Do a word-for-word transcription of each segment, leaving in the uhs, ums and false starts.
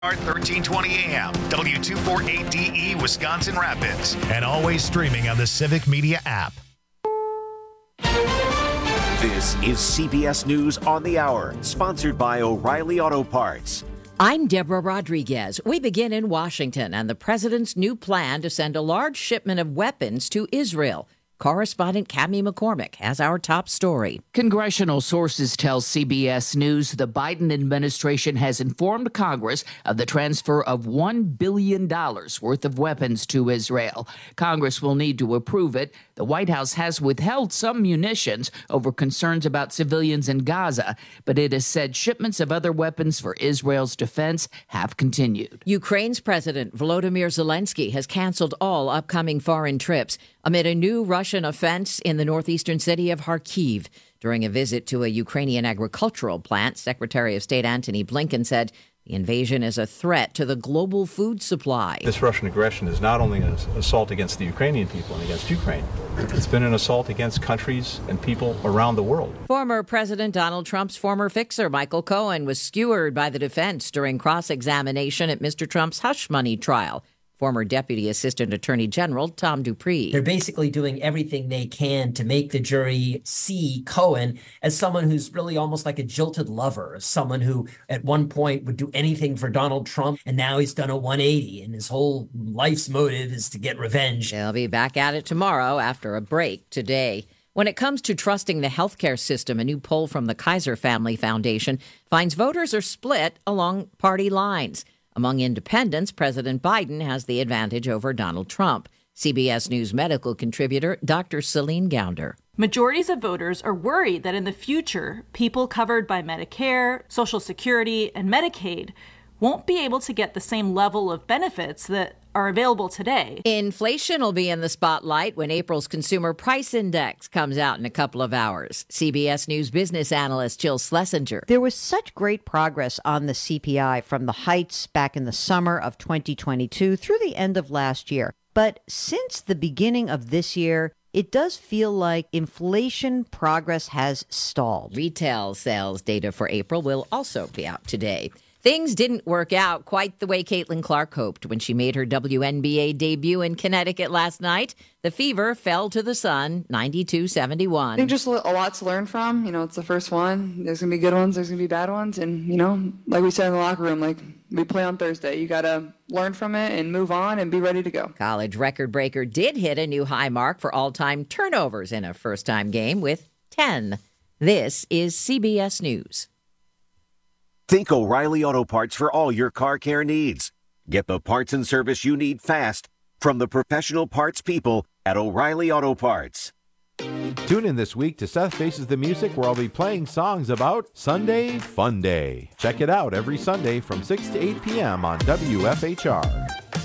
thirteen twenty A M, W two forty-eight D E, Wisconsin Rapids, and always streaming on the Civic Media app. This is C B S News on the Hour, sponsored by O'Reilly Auto Parts. I'm Deborah Rodriguez. We begin in Washington and the president's new plan to send a large shipment of weapons to Israel. Correspondent Cami McCormick has our top story. Congressional sources tell C B S News the Biden administration has informed Congress of the transfer of one billion dollars worth of weapons to Israel. Congress will need to approve it. The White House has withheld some munitions over concerns about civilians in Gaza, but it has said shipments of other weapons for Israel's defense have continued. Ukraine's President Volodymyr Zelensky has canceled all upcoming foreign trips amid a new Russian offense in the northeastern city of Kharkiv. During a visit to a Ukrainian agricultural plant, Secretary of State Antony Blinken said the invasion is a threat to the global food supply. This Russian aggression is not only an assault against the Ukrainian people and against Ukraine, it's been an assault against countries and people around the world. Former President Donald Trump's former fixer, Michael Cohen, was skewered by the defense during cross-examination at Mister Trump's hush money trial. Former Deputy Assistant Attorney General Tom Dupree. They're basically doing everything they can to make the jury see Cohen as someone who's really almost like a jilted lover, as someone who at one point would do anything for Donald Trump, and now he's done a one eighty, and his whole life's motive is to get revenge. They'll be back at it tomorrow after a break today. When it comes to trusting the healthcare system, a new poll from the Kaiser Family Foundation finds voters are split along party lines. Among independents, President Biden has the advantage over Donald Trump. C B S News medical contributor Doctor Celine Gounder. Majorities of voters are worried that in the future, people covered by Medicare, Social Security, and Medicaid won't be able to get the same level of benefits that are available today. Inflation will be in the spotlight when April's Consumer Price Index comes out in a couple of hours. C B S News business analyst Jill Schlesinger. There was such great progress on the C P I from the heights back in the summer of twenty twenty-two through the end of last year. But since the beginning of this year, it does feel like inflation progress has stalled. Retail sales data for April will also be out today. Things didn't work out quite the way Caitlin Clark hoped when she made her W N B A debut in Connecticut last night. The Fever fell to the Sun, ninety-two seventy-one. I think just a lot to learn from. You know, it's the first one. There's going to be good ones. There's going to be bad ones. And, you know, like we said in the locker room, like we play on Thursday. You got to learn from it and move on and be ready to go. College record breaker did hit a new high mark for all-time turnovers in a first-time game with ten. This is C B S News. Think O'Reilly Auto Parts for all your car care needs. Get the parts and service you need fast from the professional parts people at O'Reilly Auto Parts. Tune in this week to Seth Faces the Music, where I'll be playing songs about Sunday Fun Day. Check it out every Sunday from six to eight p.m. on W F H R.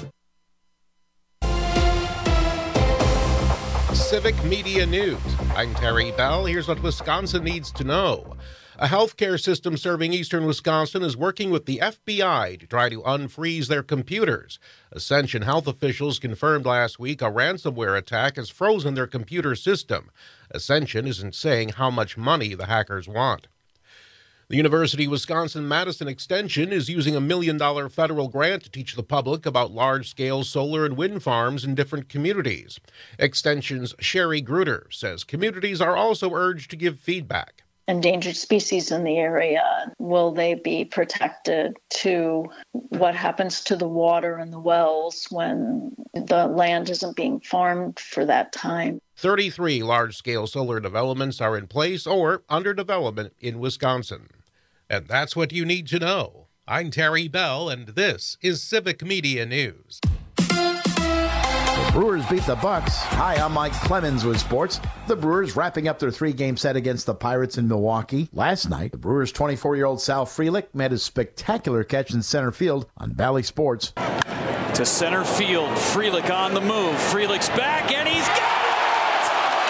Civic Media News. I'm Terry Bell. Here's what Wisconsin needs to know. A healthcare system serving eastern Wisconsin is working with the F B I to try to unfreeze their computers. Ascension health officials confirmed last week a ransomware attack has frozen their computer system. Ascension isn't saying how much money the hackers want. The University of Wisconsin-Madison Extension is using a million-dollar federal grant to teach the public about large-scale solar and wind farms in different communities. Extension's Sherry Gruder says communities are also urged to give feedback. Endangered species in the area, will they be protected? To what happens to the water and the wells when the land isn't being farmed for that time? thirty-three large-scale solar developments are in place or under development in Wisconsin. And that's what you need to know. I'm Terry Bell, and this is Civic Media News. Brewers beat the Bucks. Hi, I'm Mike Clemens with sports. The Brewers wrapping up their three-game set against the Pirates in Milwaukee. Last night, the Brewers' twenty-four-year-old Sal Frelick made a spectacular catch in center field on Valley Sports. To center field, Frelick on the move. Frelick's back, and he's got it!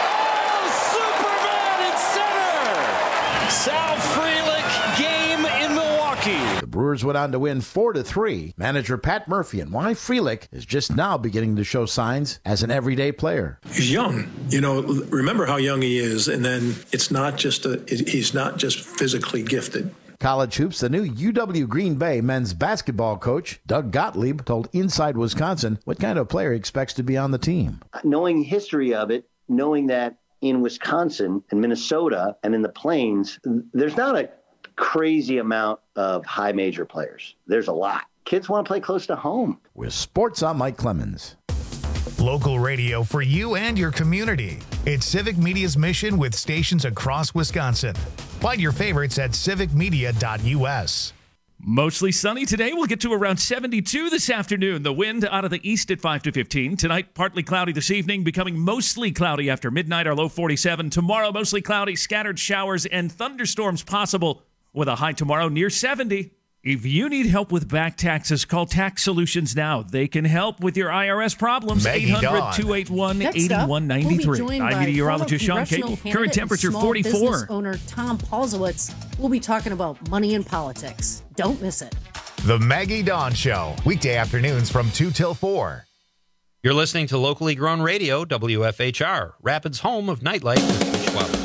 Oh, Superman in center! Sal Frelick, game in Milwaukee. The Brewers went on to win four to three. Manager Pat Murphy and why Frelick is just now beginning to show signs as an everyday player. He's young. You know, remember how young he is, and then it's not just a, it, he's not just physically gifted. College hoops, the new U W Green Bay men's basketball coach, Doug Gottlieb, told Inside Wisconsin what kind of player he expects to be on the team. Knowing history of it, knowing that in Wisconsin and Minnesota and in the Plains, there's not a crazy amount of high major players. There's a lot. Kids want to play close to home. With sports, I'm Mike Clemens. Local radio for you and your community. It's Civic Media's mission with stations across Wisconsin. Find your favorites at civic media dot u s. Mostly sunny today. We'll get to around seventy-two this afternoon. The wind out of the east at five to fifteen. Tonight, partly cloudy this evening, becoming mostly cloudy after midnight, our low forty-seven. Tomorrow, mostly cloudy, scattered showers and thunderstorms possible with a high tomorrow near seventy. If you need help with back taxes, call Tax Solutions now. They can help with your I R S problems. eight hundred, two eight one, eight one nine three. We'll I'm meteorologist Sean Cable. Current temperature forty-four. Owner Tom Paulzowitz will be talking about money and politics. Don't miss it. The Maggie Dawn Show, weekday afternoons from two till four. You're listening to locally grown radio, W F H R, Rapids' home of nightlife with Beach Club.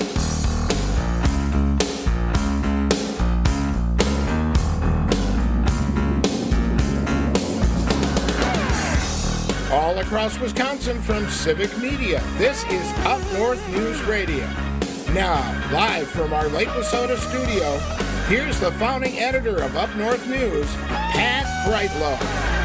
All across Wisconsin from Civic Media, this is Up North News Radio. Now, live from our Lake Wissota studio, here's the founding editor of Up North News, Pat Brightlow.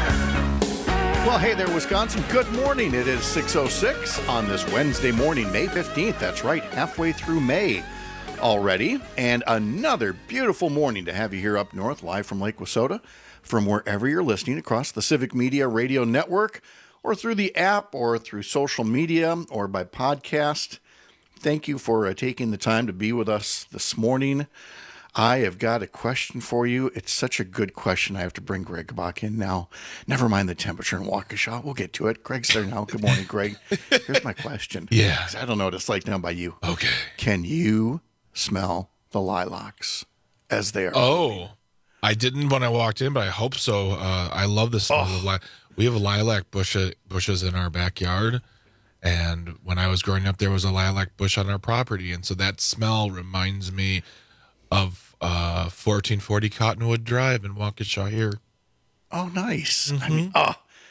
Well, hey there, Wisconsin. Good morning. It is six oh six on this Wednesday morning, May fifteenth. That's right, halfway through May already. And another beautiful morning to have you here up north, live from Lake Wissota, from wherever you're listening across the Civic Media Radio Network, or through the app, or through social media, or by podcast. Thank you for uh, taking the time to be with us this morning. I have got a question for you. It's such a good question. I have to bring Greg Bach in now. Never mind the temperature in Waukesha. We'll get to it. Greg's there now. Good morning, Greg. Here's my question. Yeah. I don't know what it's like down by you. Okay. Can you smell the lilacs as they are? Oh, moving? I didn't when I walked in, but I hope so. Uh, I love the smell Oh. of lilac. We have lilac bush, bushes in our backyard, and when I was growing up, there was a lilac bush on our property, and so that smell reminds me of uh, fourteen forty Cottonwood Drive in Waukesha here. Oh, nice. Mm-hmm. I mean, oh,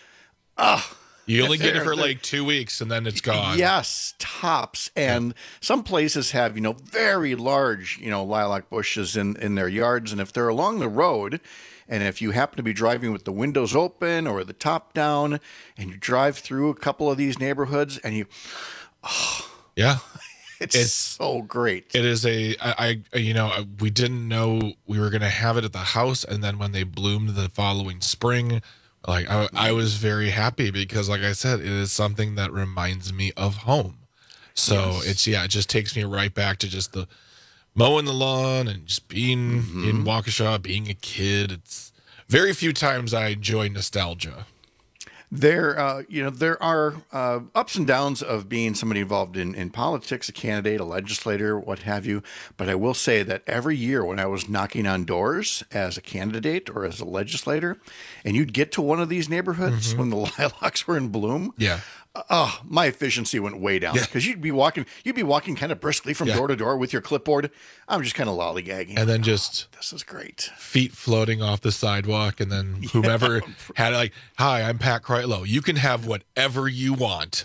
oh. You only get it They're- for they're- like two weeks, and then it's gone. Yes, tops. And some places have, you know, very large, you know, lilac bushes in, in their yards. And if they're along the road, and if you happen to be driving with the windows open or the top down, and you drive through a couple of these neighborhoods, and you, oh, Yeah. it's, It's- so great. It is a, I, I, you know, we didn't know we were going to have it at the house. And then when they bloomed the following spring, like I, I was very happy because, like I said, it is something that reminds me of home. So Yes. it's, yeah, it just takes me right back to just the mowing the lawn and just being Mm-hmm. in Waukesha, being a kid. It's very few times I enjoy nostalgia. There, uh, you know, there are uh, ups and downs of being somebody involved in, in politics, a candidate, a legislator, what have you. But I will say that every year when I was knocking on doors as a candidate or as a legislator, and you'd get to one of these neighborhoods Mhm. when the lilacs were in bloom, Yeah. oh, my efficiency went way down because you'd be walking, you'd be walking kind of briskly from Yeah. door to door with your clipboard. I'm just kind of lollygagging, And then just this is great. feet floating off the sidewalk, and then whomever had like, "Hi, I'm Pat Kreitlow. You can have whatever you want.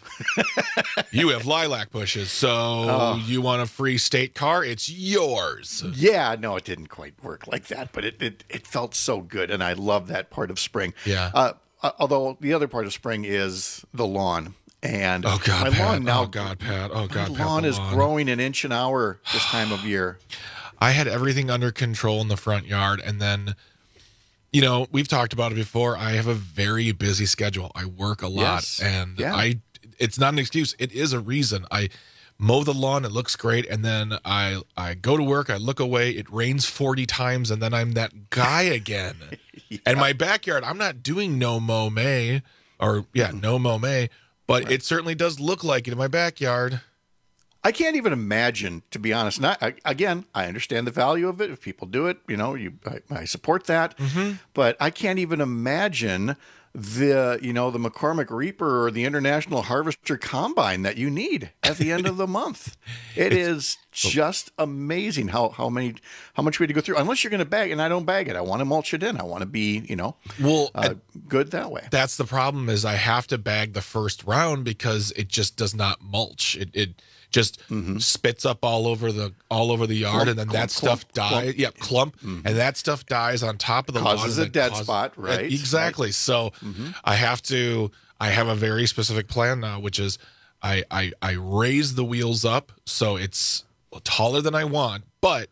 You have lilac bushes, so Oh. you want a free state car? It's yours." Yeah, no, it didn't quite work like that, but it it, it felt so good, and I love that part of spring. Yeah. Uh, uh, although the other part of spring is the lawn, and Oh God, my Pat. lawn now. oh God, Pat. Oh God, my Pat. lawn the is lawn. growing an inch an hour this time of year. I had everything under control in the front yard, and then, you know, we've talked about it before. I have a very busy schedule. I work a lot, Yes. and Yeah. I. It's not an excuse. It is a reason. I mow the lawn. It looks great, and then I I go to work. I look away. It rains forty times, and then I'm that guy again. And my backyard, I'm not doing no mow May, or yeah, no mow May, but it certainly does look like it in my backyard. I can't even imagine, to be honest. Not I, again, I understand the value of it. If people do it, you know, you I, I support that. Mm-hmm. But I can't even imagine the you know the McCormick Reaper or the International Harvester Combine that you need at the end of the month. It is just amazing how how many how much we had to go through. Unless you're going to bag, and I don't bag it. I want to mulch it in. I want to be you know well uh, good that way. That's the problem. Is I have to bag the first round because it just does not mulch. It it just mm-hmm. spits up all over the all over the yard, clump, and then clump, that stuff clump, dies. Clump. Yep, clump, Mm-hmm. and that stuff dies on top of the causes lawn a dead causes, spot, right? Exactly. Right. So mm-hmm. I have to. I have a very specific plan now, which is I I, I raise the wheels up so it's taller than I want, but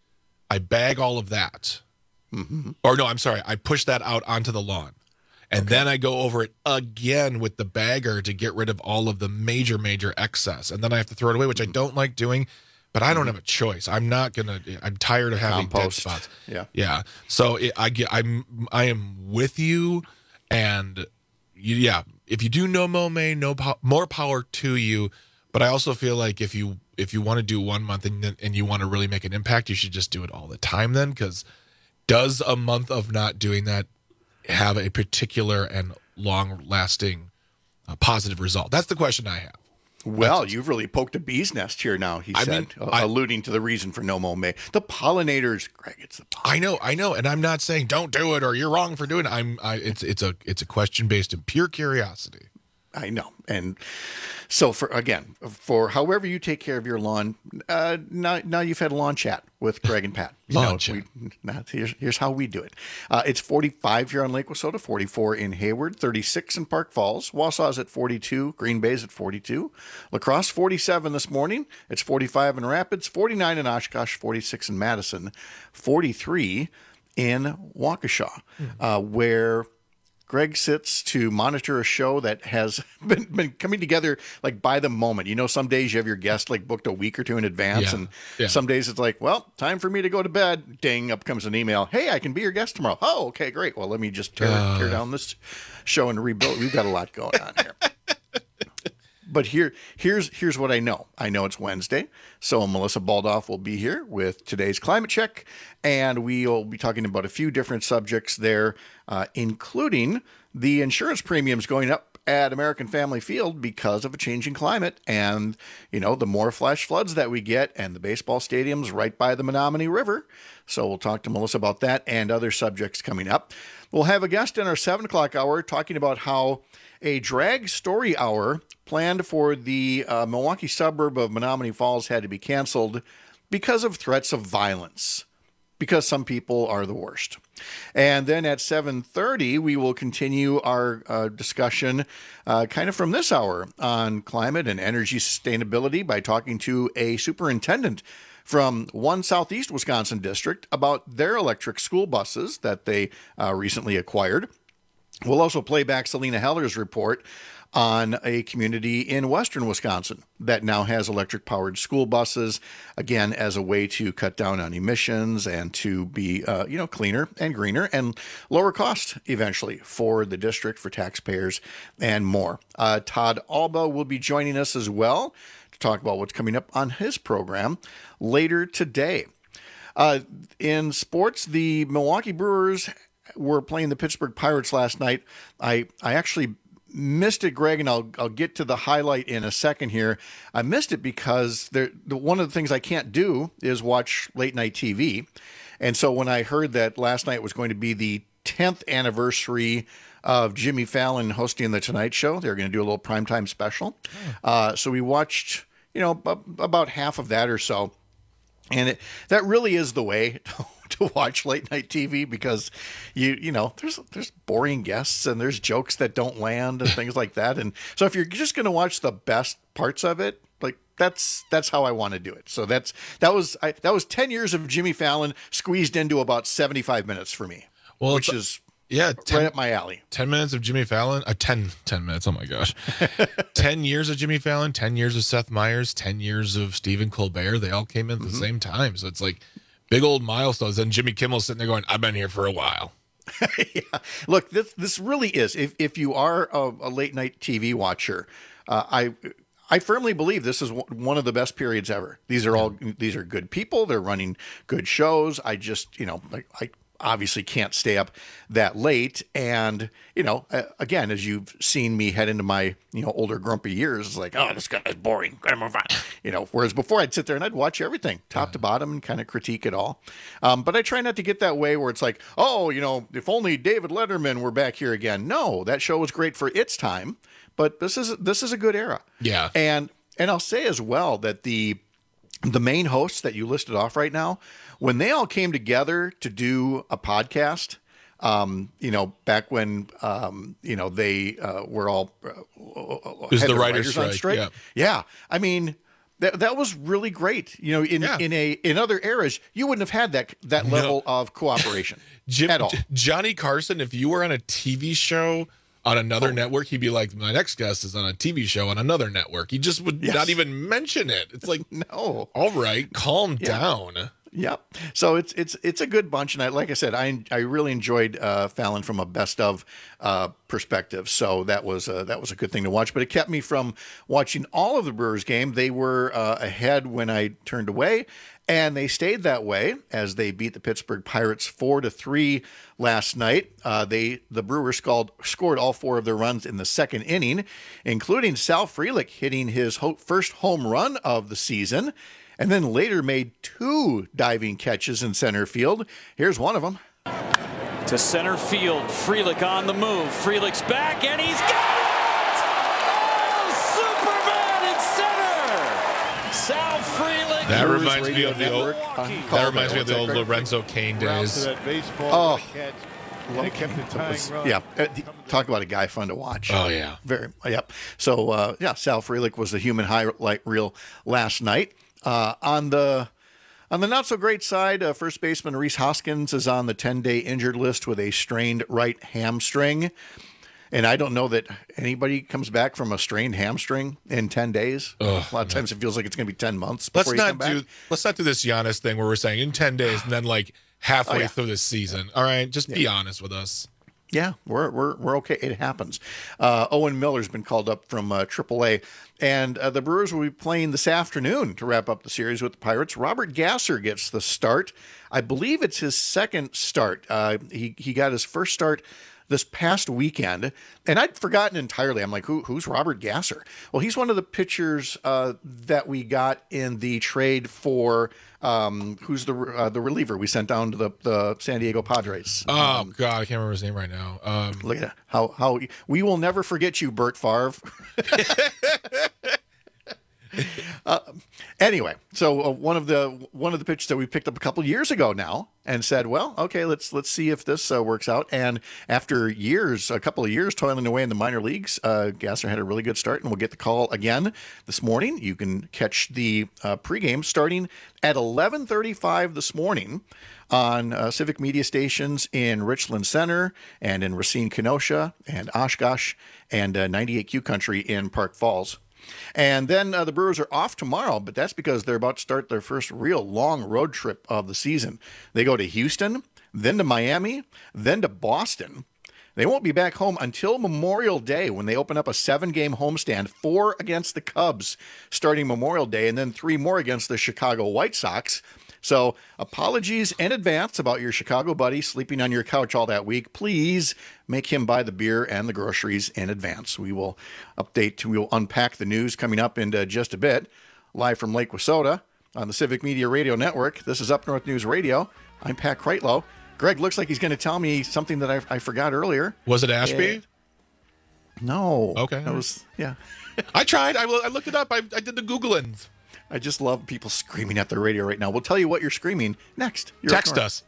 I bag all of that. Mm-hmm. Or no, I'm sorry, I push that out onto the lawn. And okay. then I go over it again with the bagger to get rid of all of the major, major excess. And then I have to throw it away, which I don't like doing, but I don't have a choice. I'm not going to, I'm tired of having Compost. dead spots. Yeah. Yeah. So it, I get, I'm, I am with you. And you, yeah, if you do no mow May, no po- more power to you. But I also feel like if you, if you want to do one month and, and you want to really make an impact, you should just do it all the time then. Because does a month of not doing that have a particular and long-lasting uh, positive result? That's the question I have. Well, That's, you've really poked a bee's nest here now, he I said, mean, uh, I, alluding to the reason for no mow May. The pollinators, Greg, it's the pollinators. I know, I know, and I'm not saying don't do it or you're wrong for doing it. I'm, I, it's, it's a, it's a question based in pure curiosity. I know. And so for, again, for however you take care of your lawn, uh, now, now you've had a lawn chat with Greg and Pat. You lawn know, chat. We, now here's, here's how we do it. Uh, it's forty-five here on Lake Wissota, forty-four in Hayward, thirty-six in Park Falls. Wausau's at forty-two, Green Bay's at forty-two. La Crosse, forty-seven this morning. It's forty-five in Rapids, forty-nine in Oshkosh, forty-six in Madison, forty-three in Waukesha, mm-hmm. uh, where Greg sits to monitor a show that has been, been coming together like by the moment. You know, some days you have your guest like booked a week or two in advance, Yeah, and yeah. some days it's like, well, time for me to go to bed. Ding, up comes an email. Hey, I can be your guest tomorrow. Oh, okay, great. Well, let me just tear, Uh. tear down this show and rebuild. We've got a lot going on here. But here, here's here's what I know. I know it's Wednesday, so Melissa Baldoff will be here with today's climate check, and we will be talking about a few different subjects there, uh, including the insurance premiums going up at American Family Field because of a changing climate, and you know the more flash floods that we get, and the baseball stadiums right by the Menominee River. So we'll talk to Melissa about that and other subjects coming up. We'll have a guest in our seven o'clock hour talking about how a drag story hour planned for the uh, Milwaukee suburb of Menominee Falls had to be canceled because of threats of violence, because some people are the worst. And then at seven thirty, we will continue our uh, discussion uh, kind of from this hour on climate and energy sustainability by talking to a superintendent from one Southeast Wisconsin district about their electric school buses that they uh, recently acquired. We'll also play back Selena Heller's report on a community in western Wisconsin that now has electric-powered school buses, again, as a way to cut down on emissions and to be, uh, you know, cleaner and greener and lower cost eventually for the district, for taxpayers, and more. Uh, Todd Alba will be joining us as well to talk about what's coming up on his program later today. Uh, in sports, the Milwaukee Brewers were playing the Pittsburgh Pirates last night. I, I actually missed it, Greg, and I'll I'll get to the highlight in a second here. I missed it because there, the, one of the things I can't do is watch late night T V. And so when I heard that last night was going to be the tenth anniversary of Jimmy Fallon hosting The Tonight Show, they're going to do a little primetime special. Uh, so we watched, you know, b- about half of that or so. And it, that really is the way to, to watch late night T V because you you know there's there's boring guests and there's jokes that don't land and things like that. And so if you're just going to watch the best parts of it, like that's that's how I want to do it. So that's that was I, that was ten years of Jimmy Fallon squeezed into about seventy-five minutes for me, well, which is yeah ten, right up my alley. ten minutes of Jimmy Fallon, uh, ten, ten minutes. Oh my gosh, ten years of Jimmy Fallon, ten years of Seth Meyers, ten years of Stephen Colbert. They all came in at the mm-hmm. same time, so it's like big old milestones. And Jimmy Kimmel's sitting there going, "I've been here for a while." Yeah. Look, this this really is. If if you are a, a late night T V watcher, uh, I I firmly believe this is one of the best periods ever. These are all these are good people. They're running good shows. I just, you know, I, I obviously can't stay up that late. And, you know, uh, again, as you've seen me head into my, you know, older grumpy years, it's like, oh, this guy is boring. Gotta move on. You know, whereas before I'd sit there and I'd watch everything top yeah. to bottom and kind of critique it all. Um, but I try not to get that way where it's like, oh, you know, if only David Letterman were back here again. No, that show was great for its time, but this is this is a good era. Yeah. And and I'll say as well that the the main hosts that you listed off right now, when they all came together to do a podcast, um, you know, back when, um, you know, they uh, were all uh, it was the writers' strike. strike. Yeah. yeah. I mean, that that was really great. You know, in, yeah. in a in other eras, you wouldn't have had that that no. level of cooperation Jim, at all. J- Johnny Carson, if you were on a T V show on another oh. network, he'd be like, my next guest is on a T V show on another network. He just would yes. not even mention it. It's like, no. All right, calm yeah. down. Yep. So it's it's it's a good bunch, and I, like I said, I I really enjoyed uh, Fallon from a best of uh, perspective. So that was uh, that was a good thing to watch. But it kept me from watching all of the Brewers game. They were uh, ahead when I turned away, and they stayed that way as they beat the Pittsburgh Pirates four to three last night. Uh, they the Brewers scored scored all four of their runs in the second inning, including Sal Frelick hitting his ho- first home run of the season. And then later made two diving catches in center field. Here's one of them. To center field, Frelick on the move. Frelick's back, and he's got it! Oh, Superman in center! Sal Frelick. That reminds me of the old. Uh, that reminds me of the old Lorenzo Cain days. Oh. Was, yeah, talk about a guy fun to watch. Oh yeah, very. Yep. So uh, yeah, Sal Frelick was the human highlight reel last night. Uh, on the on the not so great side, uh, first baseman Rhys Hoskins is on the ten-day injured list with a strained right hamstring, and I don't know that anybody comes back from a strained hamstring in ten days. Ugh, a lot of times it feels like it's going to be ten months. Let's before not you come back. do let's not do this Giannis thing where we're saying in ten days and then like halfway oh, yeah. through this season. All right, just yeah. be honest with us. Yeah, we're we're we're okay. It happens. Uh, Owen Miller's been called up from uh, triple A, and uh, the Brewers will be playing this afternoon to wrap up the series with the Pirates. Robert Gasser gets the start. I believe it's his second start. Uh, he he got his first start this past weekend, and I'd forgotten entirely. I'm like, Who, who's Robert Gasser? Well, he's one of the pitchers uh, that we got in the trade for. Um, who's the uh, the reliever we sent down to the, the San Diego Padres? Oh um, God, I can't remember his name right now. Um, look at how how we will never forget you, Bert Favre. uh, anyway, so uh, one of the one of the pitches that we picked up a couple years ago now, and said, well, okay, let's let's see if this uh, works out. And after years, a couple of years toiling away in the minor leagues, uh, Gasser had a really good start, and we'll get the call again this morning. You can catch the uh, pregame starting at eleven thirty-five this morning on uh, Civic Media stations in Richland Center and in Racine, Kenosha, and Oshkosh, and uh, ninety-eight Q Country in Park Falls. And then uh, the Brewers are off tomorrow, but that's because they're about to start their first real long road trip of the season. They go to Houston, then to Miami, then to Boston. They won't be back home until Memorial Day when they open up a seven-game homestand, four against the Cubs starting Memorial Day, and then three more against the Chicago White Sox. So apologies in advance about your Chicago buddy sleeping on your couch all that week. Please make him buy the beer and the groceries in advance. We will update, we will unpack the news coming up in uh, just a bit. Live from Lake Wissota on the Civic Media Radio Network. This is Up North News Radio. I'm Pat Kreitlow. Greg looks like he's going to tell me something that I, I forgot earlier. Was it Ashby? Uh, no. Okay. That was, yeah. I tried. I, I looked it up. I, I did the Googling. I just love people screaming at their radio right now. We'll tell you what you're screaming next. You're Text us.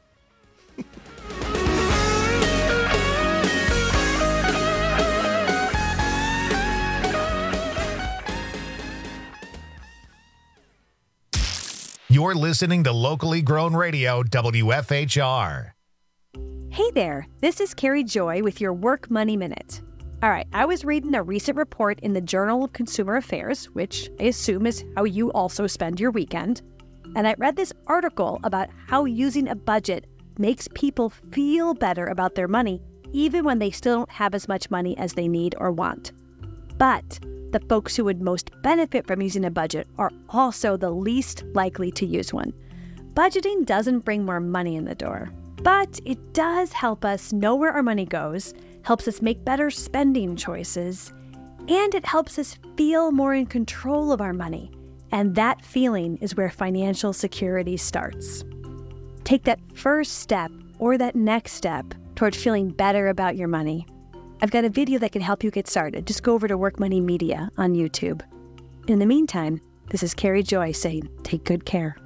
You're listening to locally grown radio, W F H R. Hey there, this is Carrie Joy with your Work Money Minute. All right, I was reading a recent report in the Journal of Consumer Affairs, which I assume is how you also spend your weekend. And I read this article about how using a budget makes people feel better about their money, even when they still don't have as much money as they need or want. But the folks who would most benefit from using a budget are also the least likely to use one. Budgeting doesn't bring more money in the door, but it does help us know where our money goes, helps us make better spending choices, and it helps us feel more in control of our money. And that feeling is where financial security starts. Take that first step or that next step toward feeling better about your money. I've got a video that can help you get started. Just go over to Work Money Media on YouTube. In the meantime, this is Carrie Joy saying, take good care.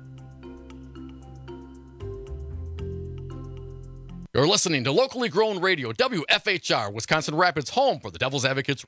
You're listening to locally grown radio, W F H R, Wisconsin Rapids, home for the Devil's Advocates.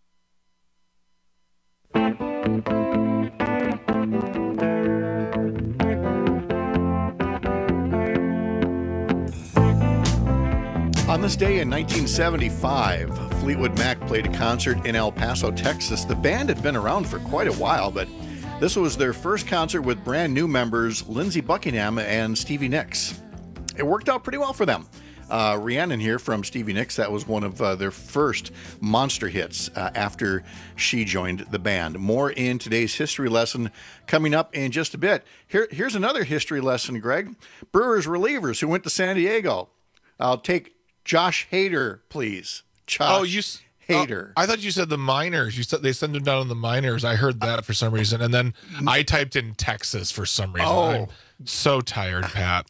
On this day in nineteen seventy-five, Fleetwood Mac played a concert in El Paso, Texas. The band had been around for quite a while, but this was their first concert with brand new members Lindsey Buckingham and Stevie Nicks. It worked out pretty well for them. Uh, Rhiannon here from Stevie Nicks, that was one of uh, their first monster hits uh, after she joined the band. More in today's history lesson coming up in just a bit. Here, here's another history lesson, Greg. Brewers relievers who went to San Diego. I'll take Josh Hader, please. Josh oh, you Hader. Uh, I thought you said the minors. You said they sent him down on the minors. I heard that for some reason, and then I typed in Texas for some reason. Oh. I'm so tired, Pat.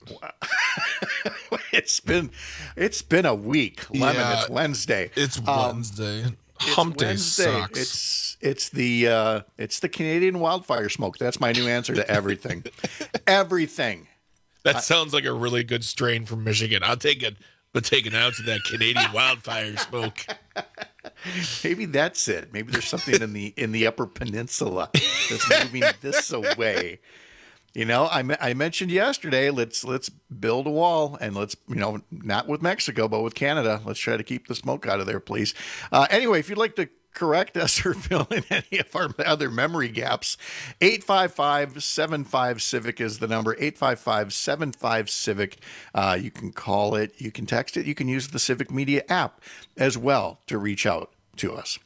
it's been it's been a week. Lemon, Yeah, it's Wednesday. It's Um, Wednesday. It's Hump day Wednesday. sucks. It's it's the uh, it's the Canadian wildfire smoke. That's my new answer to everything. everything. That sounds like a really good strain from Michigan. I'll take it, but take an ounce of that Canadian wildfire smoke. Maybe that's it. Maybe there's something in the in the Upper Peninsula that's moving this away. You know, I, I mentioned yesterday, let's let's build a wall and let's, you know, not with Mexico, but with Canada. Let's try to keep the smoke out of there, please. Uh, anyway, if you'd like to correct us or fill in any of our other memory gaps, eight five five, seven five, CIVIC is the number, eight five five, seven five, CIVIC. Uh, you can call it, you can text it, you can use the Civic Media app as well to reach out to us.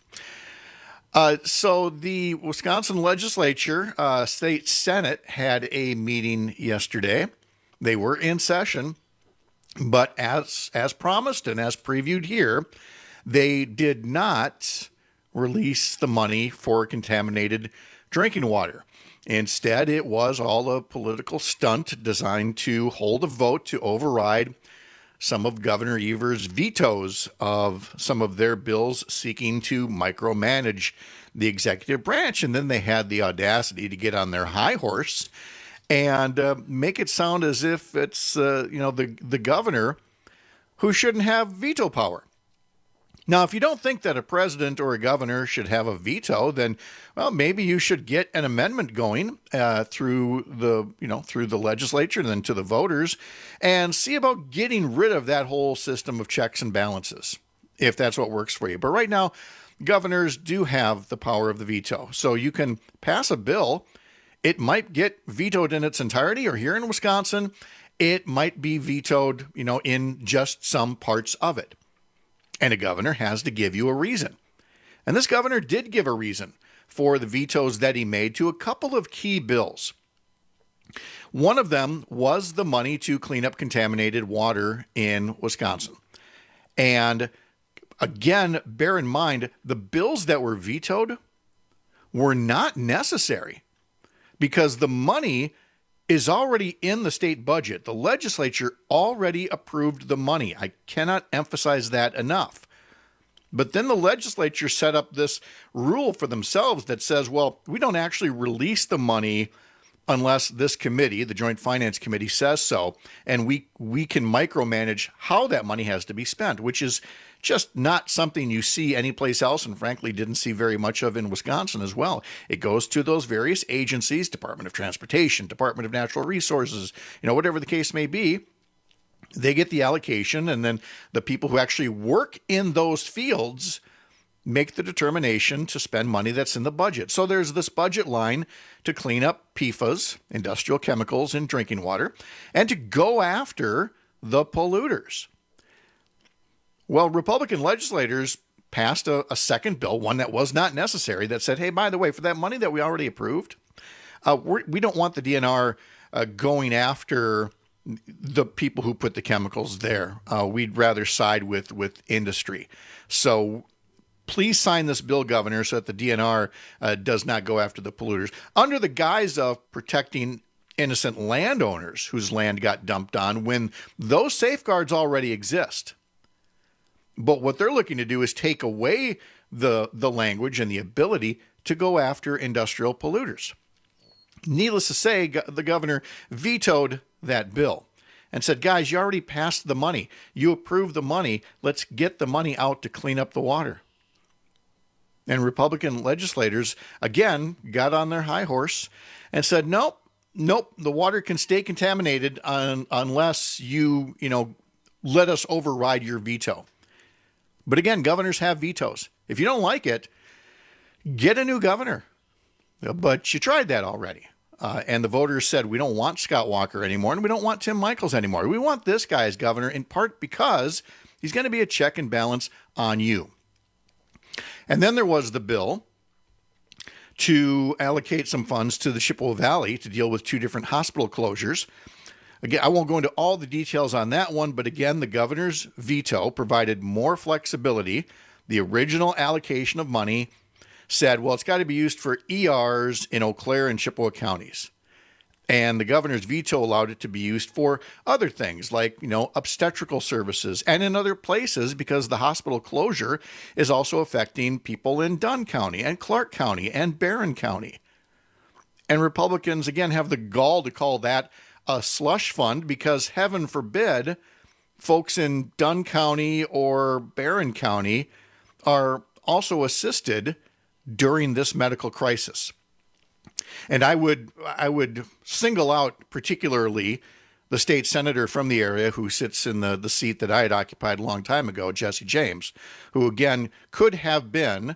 Uh, so the Wisconsin legislature, uh, state Senate had a meeting yesterday. They were in session, but as as promised and as previewed here, they did not release the money for contaminated drinking water. Instead, it was all a political stunt designed to hold a vote to override some of Governor Evers' vetoes of some of their bills seeking to micromanage the executive branch. And then they had the audacity to get on their high horse and uh, make it sound as if it's, uh, you know, the, the governor who shouldn't have veto power. Now, if you don't think that a president or a governor should have a veto, then, well, maybe you should get an amendment going uh, through the, you know, through the legislature and then to the voters and see about getting rid of that whole system of checks and balances, if that's what works for you. But right now, governors do have the power of the veto. So you can pass a bill. It might get vetoed in its entirety, or here in Wisconsin, it might be vetoed, you know, in just some parts of it. And a governor has to give you a reason. And this governor did give a reason for the vetoes that he made to a couple of key bills. One of them was the money to clean up contaminated water in Wisconsin. And again, bear in mind, the bills that were vetoed were not necessary because the money is already in the state budget. The legislature already approved the money. I cannot emphasize that enough. But then the legislature set up this rule for themselves that says, well, we don't actually release the money unless this committee, the Joint Finance Committee, says so, and we we can micromanage how that money has to be spent, which is just not something you see anyplace else, and frankly didn't see very much of in Wisconsin as well. It goes to those various agencies, Department of Transportation, Department of Natural Resources, you know, whatever the case may be. They get the allocation, and then the people who actually work in those fields make the determination to spend money that's in the budget. So there's this budget line to clean up P F A S, industrial chemicals in drinking water, and to go after the polluters. Well, Republican legislators passed a, a second bill, one that was not necessary, that said, hey, by the way, for that money that we already approved, uh, we're, we don't want the D N R uh, going after the people who put the chemicals there. Uh, we'd rather side with, with industry. So please sign this bill, Governor, so that the D N R uh, does not go after the polluters under the guise of protecting innocent landowners whose land got dumped on when those safeguards already exist. But what they're looking to do is take away the, the language and the ability to go after industrial polluters. Needless to say, go- the governor vetoed that bill and said, guys, you already passed the money. You approved the money. Let's get the money out to clean up the water. And Republican legislators, again, got on their high horse and said, nope, nope, the water can stay contaminated un- unless you, you know, let us override your veto. But again, governors have vetoes. If you don't like it, get a new governor. But you tried that already. Uh, and the voters said, we don't want Scott Walker anymore, and we don't want Tim Michels anymore. We want this guy as governor, in part because he's going to be a check and balance on you. And then there was the bill to allocate some funds to the Chippewa Valley to deal with two different hospital closures. Again, I won't go into all the details on that one, but again, the governor's veto provided more flexibility. The original allocation of money said, well, it's got to be used for E Rs in Eau Claire and Chippewa counties. And the governor's veto allowed it to be used for other things like, you know, obstetrical services and in other places because the hospital closure is also affecting people in Dunn County and Clark County and Barron County. And Republicans, again, have the gall to call that a slush fund because, heaven forbid, folks in Dunn County or Barron County are also assisted during this medical crisis. And I would I would single out particularly the state senator from the area who sits in the, the seat that I had occupied a long time ago, Jesse James, who again could have been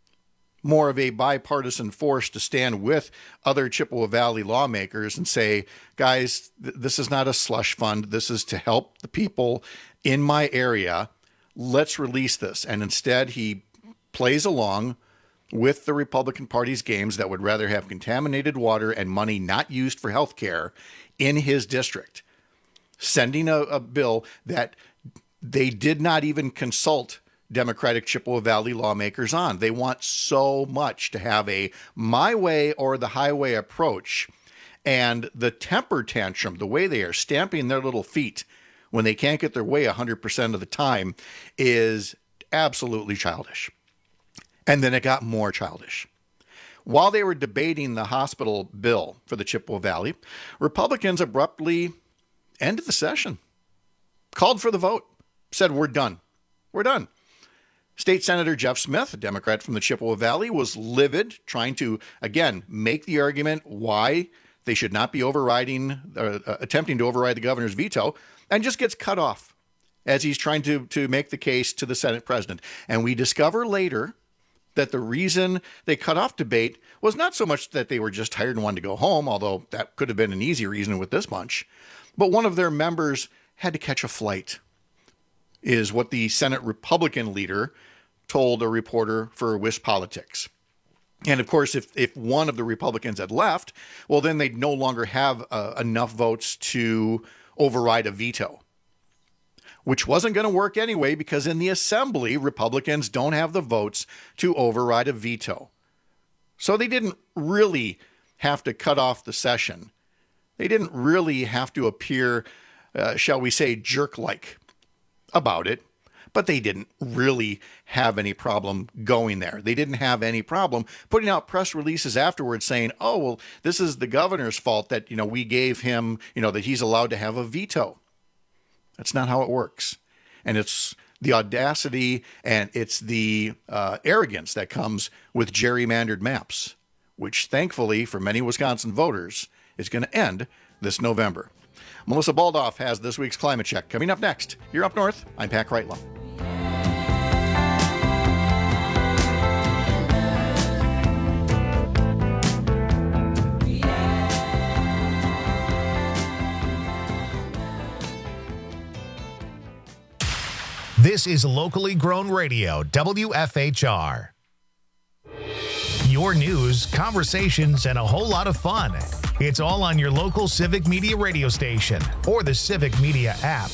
more of a bipartisan force to stand with other Chippewa Valley lawmakers and say, guys, th- this is not a slush fund. This is to help the people in my area. Let's release this. And instead, he plays along with the Republican Party's games that would rather have contaminated water and money not used for health care in his district, sending a, a bill that they did not even consult Democratic Chippewa Valley lawmakers on. They want so much to have a my way or the highway approach. And the temper tantrum, the way they are stamping their little feet when they can't get their way one hundred percent of the time, is absolutely childish. And then it got more childish. While they were debating the hospital bill for the Chippewa Valley, Republicans abruptly ended the session, called for the vote, said, we're done. We're done. State Senator Jeff Smith, a Democrat from the Chippewa Valley, was livid, trying to, again, make the argument why they should not be overriding, uh, attempting to override the governor's veto, and just gets cut off as he's trying to, to make the case to the Senate president. And we discover later that the reason they cut off debate was not so much that they were just tired and wanted to go home, although that could have been an easy reason with this bunch, but one of their members had to catch a flight, is what the Senate Republican leader told a reporter for WisPolitics. And of course, if, if one of the Republicans had left, well, then they'd no longer have uh, enough votes to override a veto, which wasn't going to work anyway, because in the Assembly, Republicans don't have the votes to override a veto. So they didn't really have to cut off the session. They didn't really have to appear, uh, shall we say, jerk-like about it, but they didn't really have any problem going there. They didn't have any problem putting out press releases afterwards saying, oh, well, this is the governor's fault that, you know, we gave him, you know, that he's allowed to have a veto. That's not how it works. And it's the audacity and it's the uh, arrogance that comes with gerrymandered maps, which thankfully for many Wisconsin voters is going to end this November. Melissa Baldoff has this week's Climate Check. Coming up next, you're Up North. I'm Pat Kreitlow. This This is locally grown radio, W F H R. Your news, conversations, and a whole lot of fun. It's all on your local Civic Media radio station or the Civic Media app.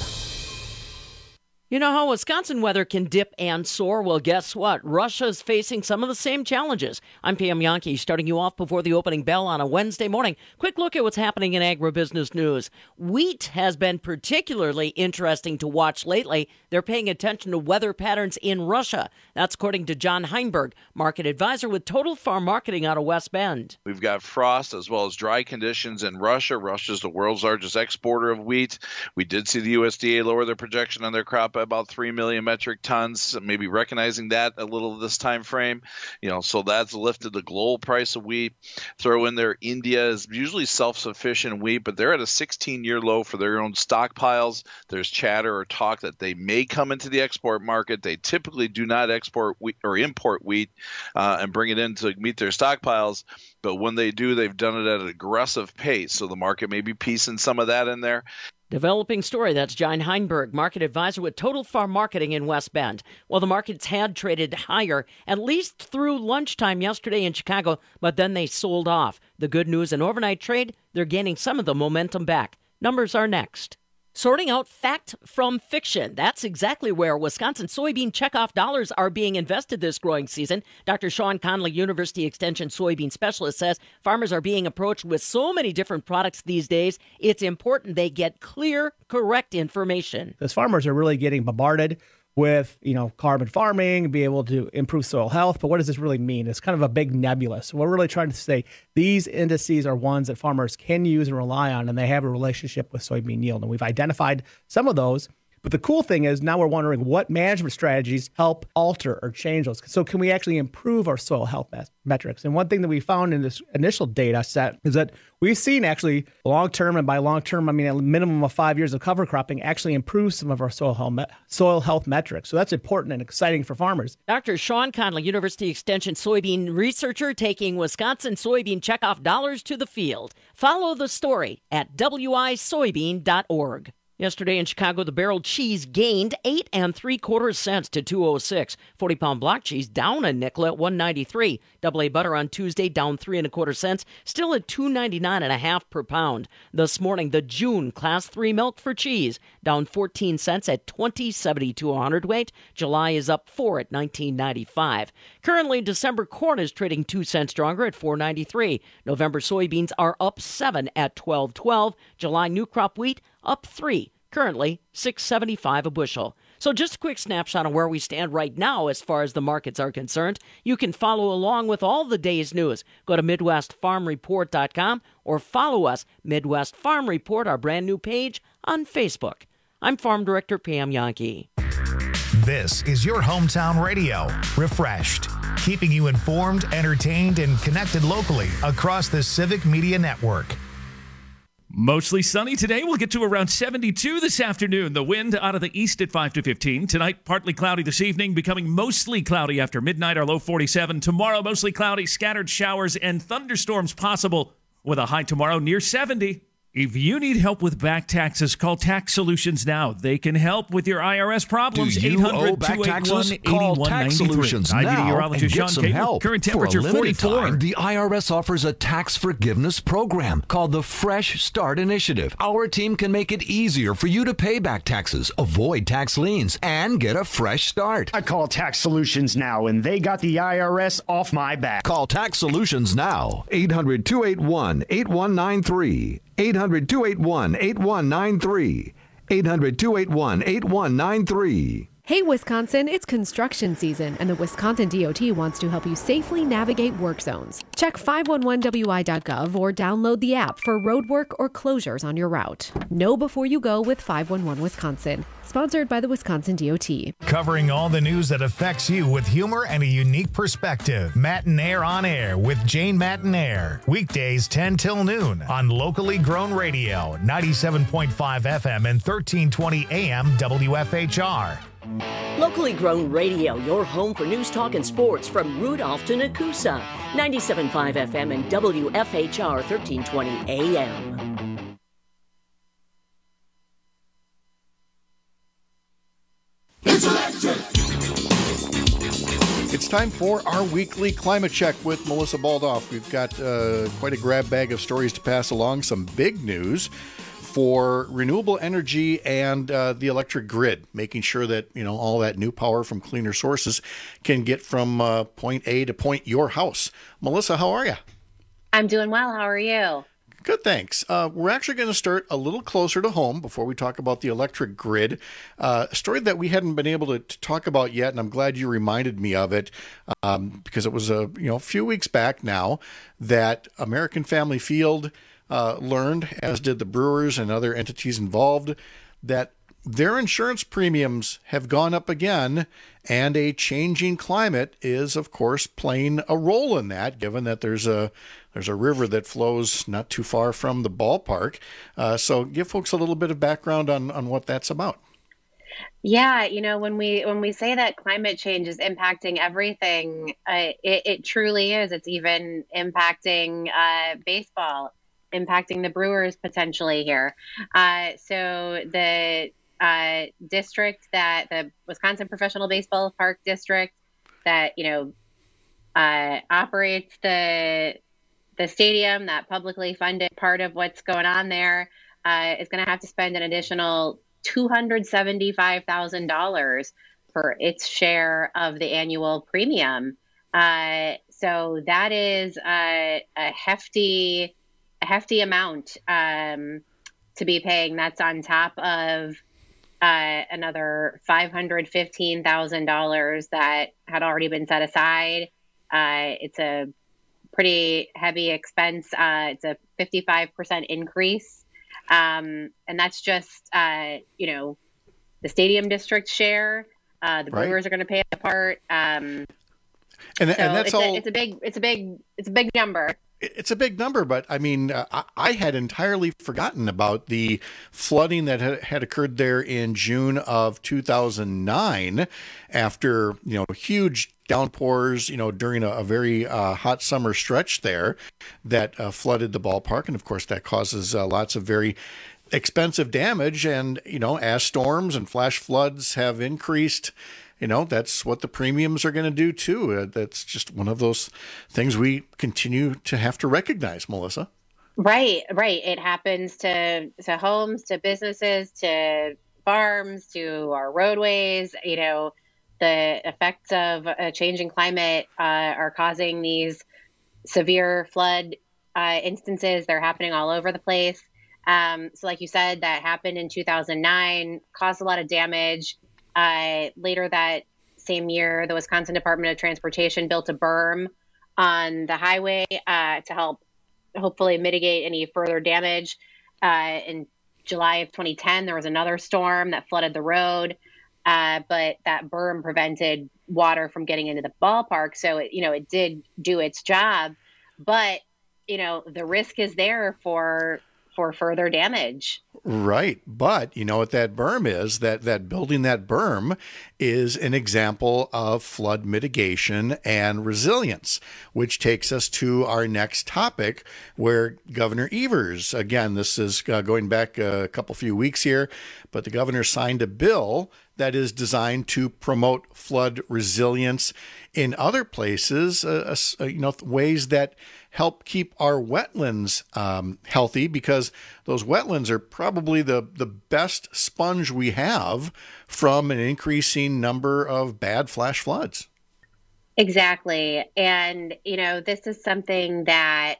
You know how Wisconsin weather can dip and soar? Well, guess what? Russia's facing some of the same challenges. I'm Pam Yankee, starting you off before the opening bell on a Wednesday morning. Quick look at what's happening in agribusiness news. Wheat has been particularly interesting to watch lately. They're paying attention to weather patterns in Russia. That's according to John Heinberg, market advisor with Total Farm Marketing out of West Bend. We've got frost as well as dry conditions in Russia. Russia's the world's largest exporter of wheat. We did see the U S D A lower their projection on their crop by about three million metric tons, maybe recognizing that a little this time frame. You know, so that's lifted the global price of wheat. Throw in there, India is usually self-sufficient in wheat, but they're at a sixteen-year low for their own stockpiles. There's chatter or talk that they may come into the export market. They typically do not export wheat or import wheat uh, and bring it in to meet their stockpiles. But when they do, they've done it at an aggressive pace. So the market may be piecing some of that in there. Developing story. That's John Heinberg, market advisor with Total Farm Marketing in West Bend. Well, the markets had traded higher, at least through lunchtime yesterday in Chicago, but then they sold off. The good news in overnight trade, they're gaining some of the momentum back. Numbers are next. Sorting out fact from fiction. That's exactly where Wisconsin soybean checkoff dollars are being invested this growing season. Doctor Sean Conley, University Extension soybean specialist, says farmers are being approached with so many different products these days, it's important they get clear, correct information. Because farmers are really getting bombarded with, you know, carbon farming, be able to improve soil health. But what does this really mean? It's kind of a big nebula. So we're really trying to say these indices are ones that farmers can use and rely on, and they have a relationship with soybean yield. And we've identified some of those. But the cool thing is now we're wondering what management strategies help alter or change those. So can we actually improve our soil health metrics? And one thing that we found in this initial data set is that we've seen actually long-term, and by long-term, I mean a minimum of five years of cover cropping, actually improve some of our soil health, me- soil health metrics. So that's important and exciting for farmers. Doctor Sean Conley, University Extension soybean researcher, taking Wisconsin soybean checkoff dollars to the field. Follow the story at w i soybean dot org. Yesterday in Chicago, the barrel cheese gained eight and three quarters cents to two oh six. forty pound block cheese down a nickel at one ninety-three. Double A butter on Tuesday down three and a quarter cents, still at two ninety-nine and a half per pound. This morning, the June class three milk for cheese down fourteen cents at twenty seventy-two a hundredweight. July is up four at nineteen ninety-five. Currently, December corn is trading two cents stronger at four ninety-three. November soybeans are up seven at twelve twelve. July new crop wheat up three, currently six seventy-five a bushel. So just a quick snapshot of where we stand right now as far as the markets are concerned. You can follow along with all the day's news. Go to midwest farm report dot com or follow us, Midwest Farm Report, our brand new page on Facebook. I'm Farm Director Pam Yankee. This is your hometown radio, refreshed, keeping you informed, entertained, and connected locally across the Civic Media Network. Mostly sunny today. We'll get to around seventy-two this afternoon. The wind out of the east at five to fifteen. Tonight, partly cloudy this evening, becoming mostly cloudy after midnight, our low forty-seven. Tomorrow, mostly cloudy, scattered showers and thunderstorms possible with a high tomorrow near seventy. If you need help with back taxes, call Tax Solutions now. They can help with your I R S problems. Do you owe back taxes? Call Tax Solutions now and get some help. Current temperature For a limited forty-four. time, the I R S offers a tax forgiveness program called the Fresh Start Initiative. Our team can make it easier for you to pay back taxes, avoid tax liens, and get a fresh start. I call Tax Solutions now, and they got the I R S off my back. Call Tax Solutions now. eight hundred, two eight one, eight one nine three. eight hundred, two eight one, eight one nine three. eight hundred, two eight one, eight one nine three. Hey, Wisconsin, it's construction season, and the Wisconsin D O T wants to help you safely navigate work zones. Check five one one W I dot gov or download the app for road work or closures on your route. Know before you go with five one one Wisconsin. Sponsored by the Wisconsin D O T. Covering all the news that affects you with humor and a unique perspective. Matinaire on Air with Jane Matinaire. Weekdays ten till noon on locally grown radio, ninety-seven point five F M and thirteen twenty A M W F H R. Locally grown radio, your home for news, talk, and sports from Rudolph to Nakusa. ninety-seven point five F M and W F H R thirteen twenty A M. It's electric. It's time for our weekly climate check with Melissa Baldoff. We've got uh, quite a grab bag of stories to pass along, some big news for renewable energy and uh, the electric grid, making sure that, you know, all that new power from cleaner sources can get from uh, point A to point your house. Melissa, how are you? I'm doing well. How are you? Good, thanks. Uh, we're actually going to start a little closer to home before we talk about the electric grid. Uh, a story that we hadn't been able to, to talk about yet, and I'm glad you reminded me of it, um, because it was a you know a few weeks back now that American Family Field uh, learned, as did the Brewers and other entities involved, that their insurance premiums have gone up again, and a changing climate is, of course, playing a role in that, given that there's a there's a river that flows not too far from the ballpark. Uh, so give folks a little bit of background on, on what that's about. Yeah, you know, when we when we say that climate change is impacting everything, uh, it, it truly is. It's even impacting uh, baseball, impacting the Brewers potentially here. Uh, so the uh, district that the Wisconsin Professional Baseball Park District that, you know, uh, operates the the stadium, that publicly funded part of what's going on there, uh, is going to have to spend an additional two hundred seventy-five thousand dollars for its share of the annual premium. Uh, so that is a, a hefty, a hefty amount um, to be paying. That's on top of uh, another five hundred fifteen thousand dollars that had already been set aside. Uh, it's a pretty heavy expense. Uh, it's a fifty-five percent increase. Um, and that's just, uh, you know, the stadium district share. Uh, the Right. Brewers are going to pay a part. Um, And, so and that's it's all. A, it's a big, it's a big, it's a big number. It's a big number, but I mean, uh, I, I had entirely forgotten about the flooding that had, had occurred there in June of two thousand nine after, you know, huge downpours, you know, during a, a very uh, hot summer stretch there that uh, flooded the ballpark. And of course, that causes uh, lots of very expensive damage. And, you know, as storms and flash floods have increased, you know, that's what the premiums are going to do too. Uh, that's just one of those things we continue to have to recognize, Melissa. Right, right. It happens to to homes, to businesses, to farms, to our roadways. You know, the effects of a changing climate uh, are causing these severe flood uh, instances. They're happening all over the place. Um, so like you said, that happened in two thousand nine, caused a lot of damage. Uh, later that same year, the Wisconsin Department of Transportation built a berm on the highway uh, to help hopefully mitigate any further damage. Uh, in July of twenty ten, there was another storm that flooded the road, uh, but that berm prevented water from getting into the ballpark. So, it, you know, it did do its job, but, you know, the risk is there for for further damage. Right. But you know what that berm is? That that building that berm is an example of flood mitigation and resilience, which takes us to our next topic, where Governor Evers, again, this is uh, going back a couple few weeks here, but the governor signed a bill that is designed to promote flood resilience in other places, uh, uh, you know, ways that help keep our wetlands um, healthy, because those wetlands are probably the, the best sponge we have from an increasing number of bad flash floods. Exactly. And, you know, this is something that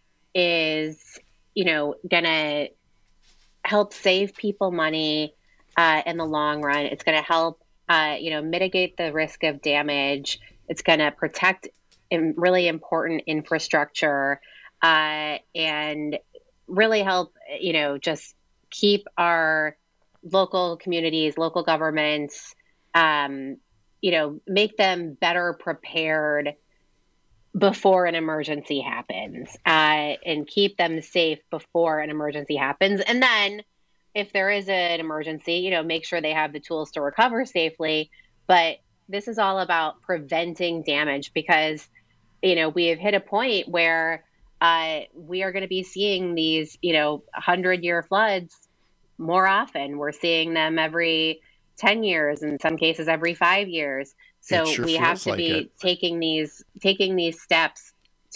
is, you know, going to help save people money uh, in the long run. It's going to help, uh, you know, mitigate the risk of damage. It's going to protect in really important infrastructure uh, and really help, you know, just keep our local communities, local governments, um, you know, make them better prepared before an emergency happens uh, and keep them safe before an emergency happens. And then if there is an emergency, you know, make sure they have the tools to recover safely. But this is all about preventing damage, because, you know, we have hit a point where uh, we are going to be seeing these, you know, hundred-year floods more often. We're seeing them every ten years, in some cases every five years. So sure we have to like be it. taking these taking these steps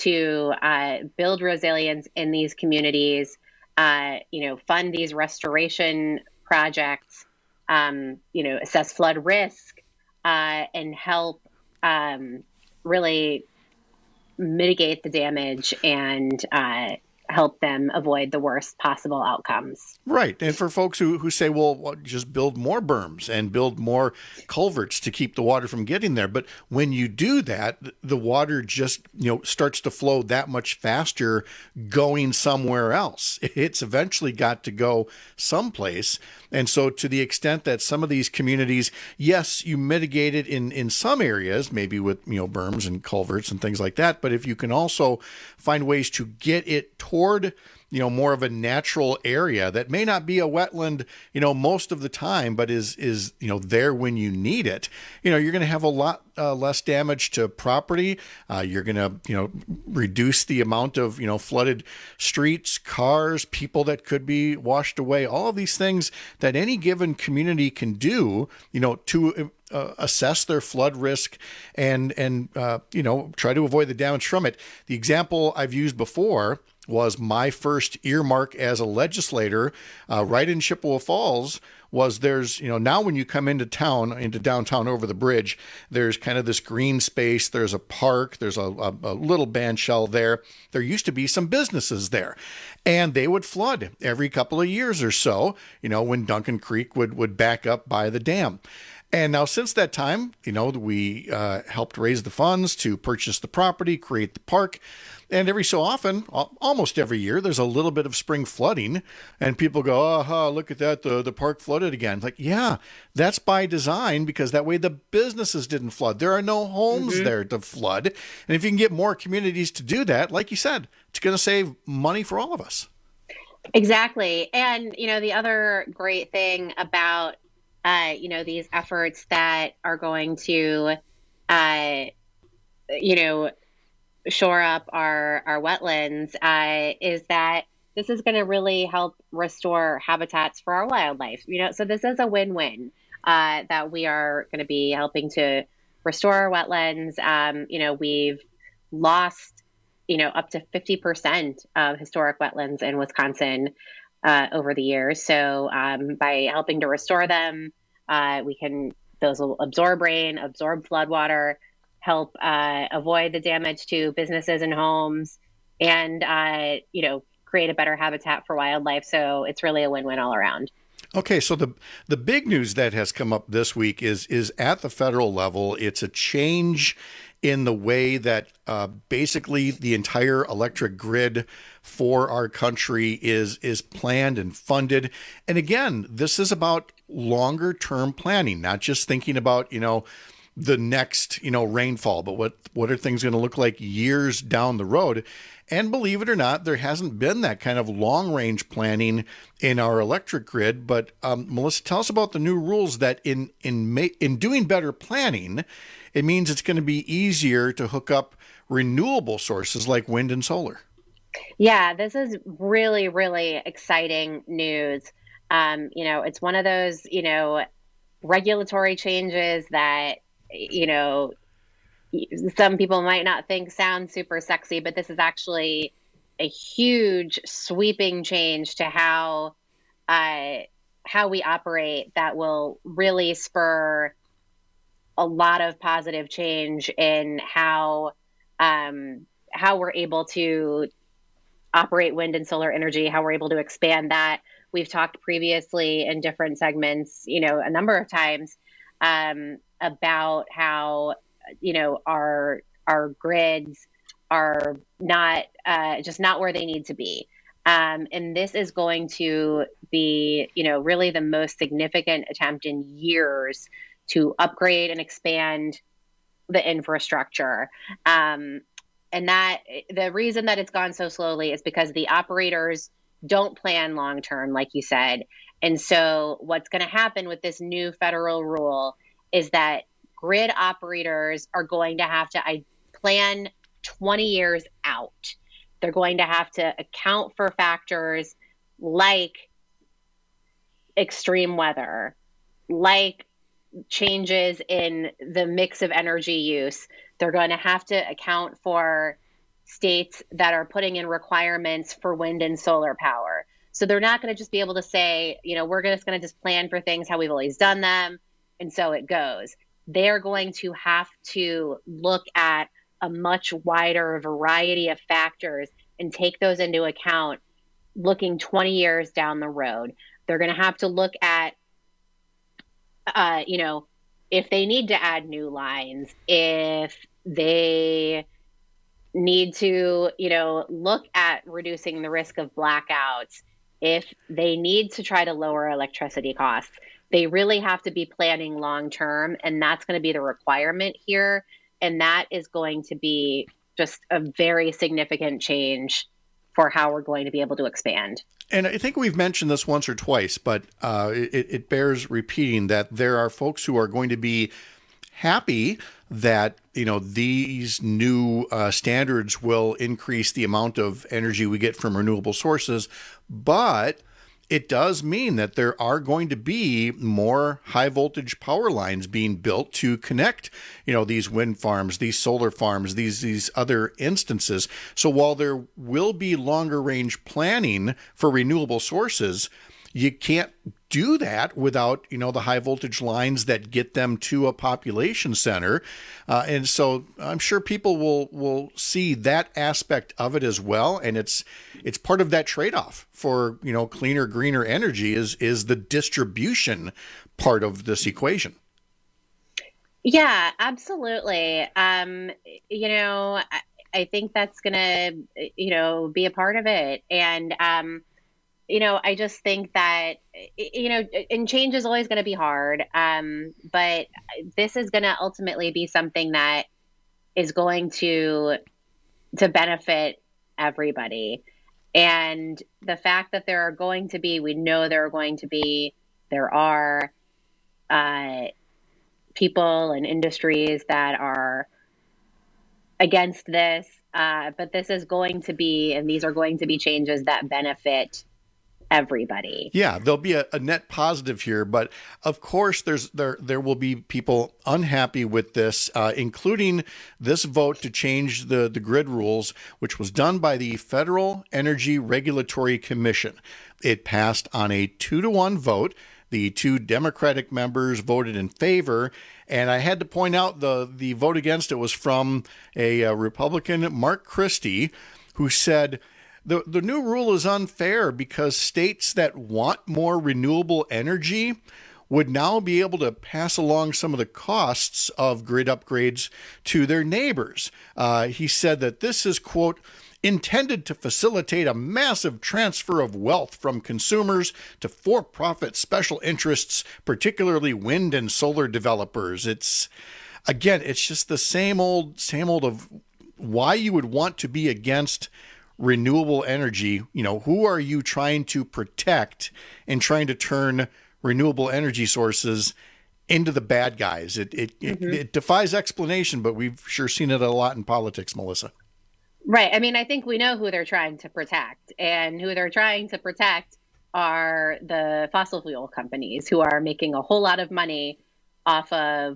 to uh, build resilience in these communities. Uh, you know, fund these restoration projects. Um, you know, assess flood risk uh, and help um, really mitigate the damage and uh, help them avoid the worst possible outcomes. Right. And for folks who, who say, well, well, just build more berms and build more culverts to keep the water from getting there. But when you do that, the water just, you know, starts to flow that much faster going somewhere else. It's eventually got to go someplace. And so to the extent that some of these communities, yes, you mitigate it in, in some areas, maybe with, you know, berms and culverts and things like that. But if you can also find ways to get it toward, you know, more of a natural area that may not be a wetland, you know, most of the time, but is, is, you know, there when you need it, you know, you're going to have a lot uh, less damage to property. Uh, you're going to, you know, reduce the amount of, you know, flooded streets, cars, people that could be washed away, all of these things that any given community can do, you know, to Uh, assess their flood risk and, and uh, you know, try to avoid the damage from it. The example I've used before was my first earmark as a legislator uh, right in Chippewa Falls was there's, you know, now when you come into town, into downtown over the bridge, there's kind of this green space. There's a park. There's a, a, a little band shell there. There used to be some businesses there, and they would flood every couple of years or so, you know, when Duncan Creek would, would back up by the dam. And now since that time, you know, we uh, helped raise the funds to purchase the property, create the park. And every so often, almost every year, there's a little bit of spring flooding. And people go, oh, look at that, the, the park flooded again. It's like, yeah, that's by design because that way the businesses didn't flood. There are no homes mm-hmm. there to flood. And if you can get more communities to do that, like you said, it's going to save money for all of us. Exactly. And, you know, the other great thing about Uh, you know, these efforts that are going to, uh, you know, shore up our, our wetlands uh, is that this is going to really help restore habitats for our wildlife. You know, so this is a win-win uh, that we are going to be helping to restore our wetlands. Um, you know, we've lost, you know, up to fifty percent of historic wetlands in Wisconsin Uh, over the years. So um, by helping to restore them, uh, we can, those will absorb rain, absorb floodwater, help uh, avoid the damage to businesses and homes, and, uh, you know, create a better habitat for wildlife. So it's really a win-win all around. Okay, so the the big news that has come up this week is is at the federal level. It's a change in the way that uh, basically the entire electric grid for our country is is planned and funded. And again, this is about longer term planning, not just thinking about, you know, the next, you know, rainfall, but what what are things going to look like years down the road. And believe it or not, there hasn't been that kind of long range planning in our electric grid. But um, Melissa, tell us about the new rules that in in ma- in doing better planning, it means it's going to be easier to hook up renewable sources like wind and solar. Yeah, this is really, really exciting news. Um, you know, it's one of those, you know, regulatory changes that, you know, some people might not think sound super sexy, but this is actually a huge sweeping change to how uh, how we operate that will really spur a lot of positive change in how um, how we're able to operate wind and solar energy, how we're able to expand that. We've talked previously in different segments, you know, a number of times um, about how, you know, our our grids are not uh, just not where they need to be. Um, and this is going to be, you know, really the most significant attempt in years to upgrade and expand the infrastructure. Um, and that the reason that it's gone so slowly is because the operators don't plan long term, like you said. And so what's going to happen with this new federal rule is that grid operators are going to have to I, plan twenty years out. They're going to have to account for factors like extreme weather, like changes in the mix of energy use. They're going to have to account for states that are putting in requirements for wind and solar power. So they're not going to just be able to say, you know, we're just going to just plan for things how we've always done them, and so it goes. They're going to have to look at a much wider variety of factors and take those into account looking twenty years down the road. They're going to have to look at, uh, you know, if they need to add new lines, if they need to, you know, look at reducing the risk of blackouts, if they need to try to lower electricity costs. They really have to be planning long term, and that's going to be the requirement here. And that is going to be just a very significant change for how we're going to be able to expand. And I think we've mentioned this once or twice, but uh, it, it bears repeating that there are folks who are going to be happy that, you know, these new uh, standards will increase the amount of energy we get from renewable sources, but it does mean that there are going to be more high voltage power lines being built to connect, you know, these wind farms, these solar farms, these these other instances. So while there will be longer range planning for renewable sources, you can't do that without, you know, the high voltage lines that get them to a population center. Uh, and so I'm sure people will will see that aspect of it as well. And it's it's part of that trade-off for, you know, cleaner, greener energy is is the distribution part of this equation. Yeah, absolutely. Um, you know, I, I think that's going to, you know, be a part of it. And, um, you know, I just think that, you know, and change is always going to be hard. Um, but this is going to ultimately be something that is going to, to benefit everybody. And the fact that there are going to be, we know there are going to be, there are uh, people and industries that are against this. Uh, but this is going to be, and these are going to be changes that benefit everybody. Yeah, there'll be a, a net positive here, but of course there's there there will be people unhappy with this, uh, including this vote to change the, the grid rules, which was done by the Federal Energy Regulatory Commission. It passed on a two to one vote. The two Democratic members voted in favor, and I had to point out the, the vote against it was from a, a Republican, Mark Christie, who said, The, the new rule is unfair because states that want more renewable energy would now be able to pass along some of the costs of grid upgrades to their neighbors. Uh, he said that this is, quote, intended to facilitate a massive transfer of wealth from consumers to for-profit special interests, particularly wind and solar developers. It's, again, it's just the same old, same old of why you would want to be against renewable energy. You know, who are you trying to protect and trying to turn renewable energy sources into the bad guys? It it, mm-hmm. it it defies explanation, but we've sure seen it a lot in politics, Melissa. Right. I mean, I think we know who they're trying to protect, and who they're trying to protect are the fossil fuel companies who are making a whole lot of money off of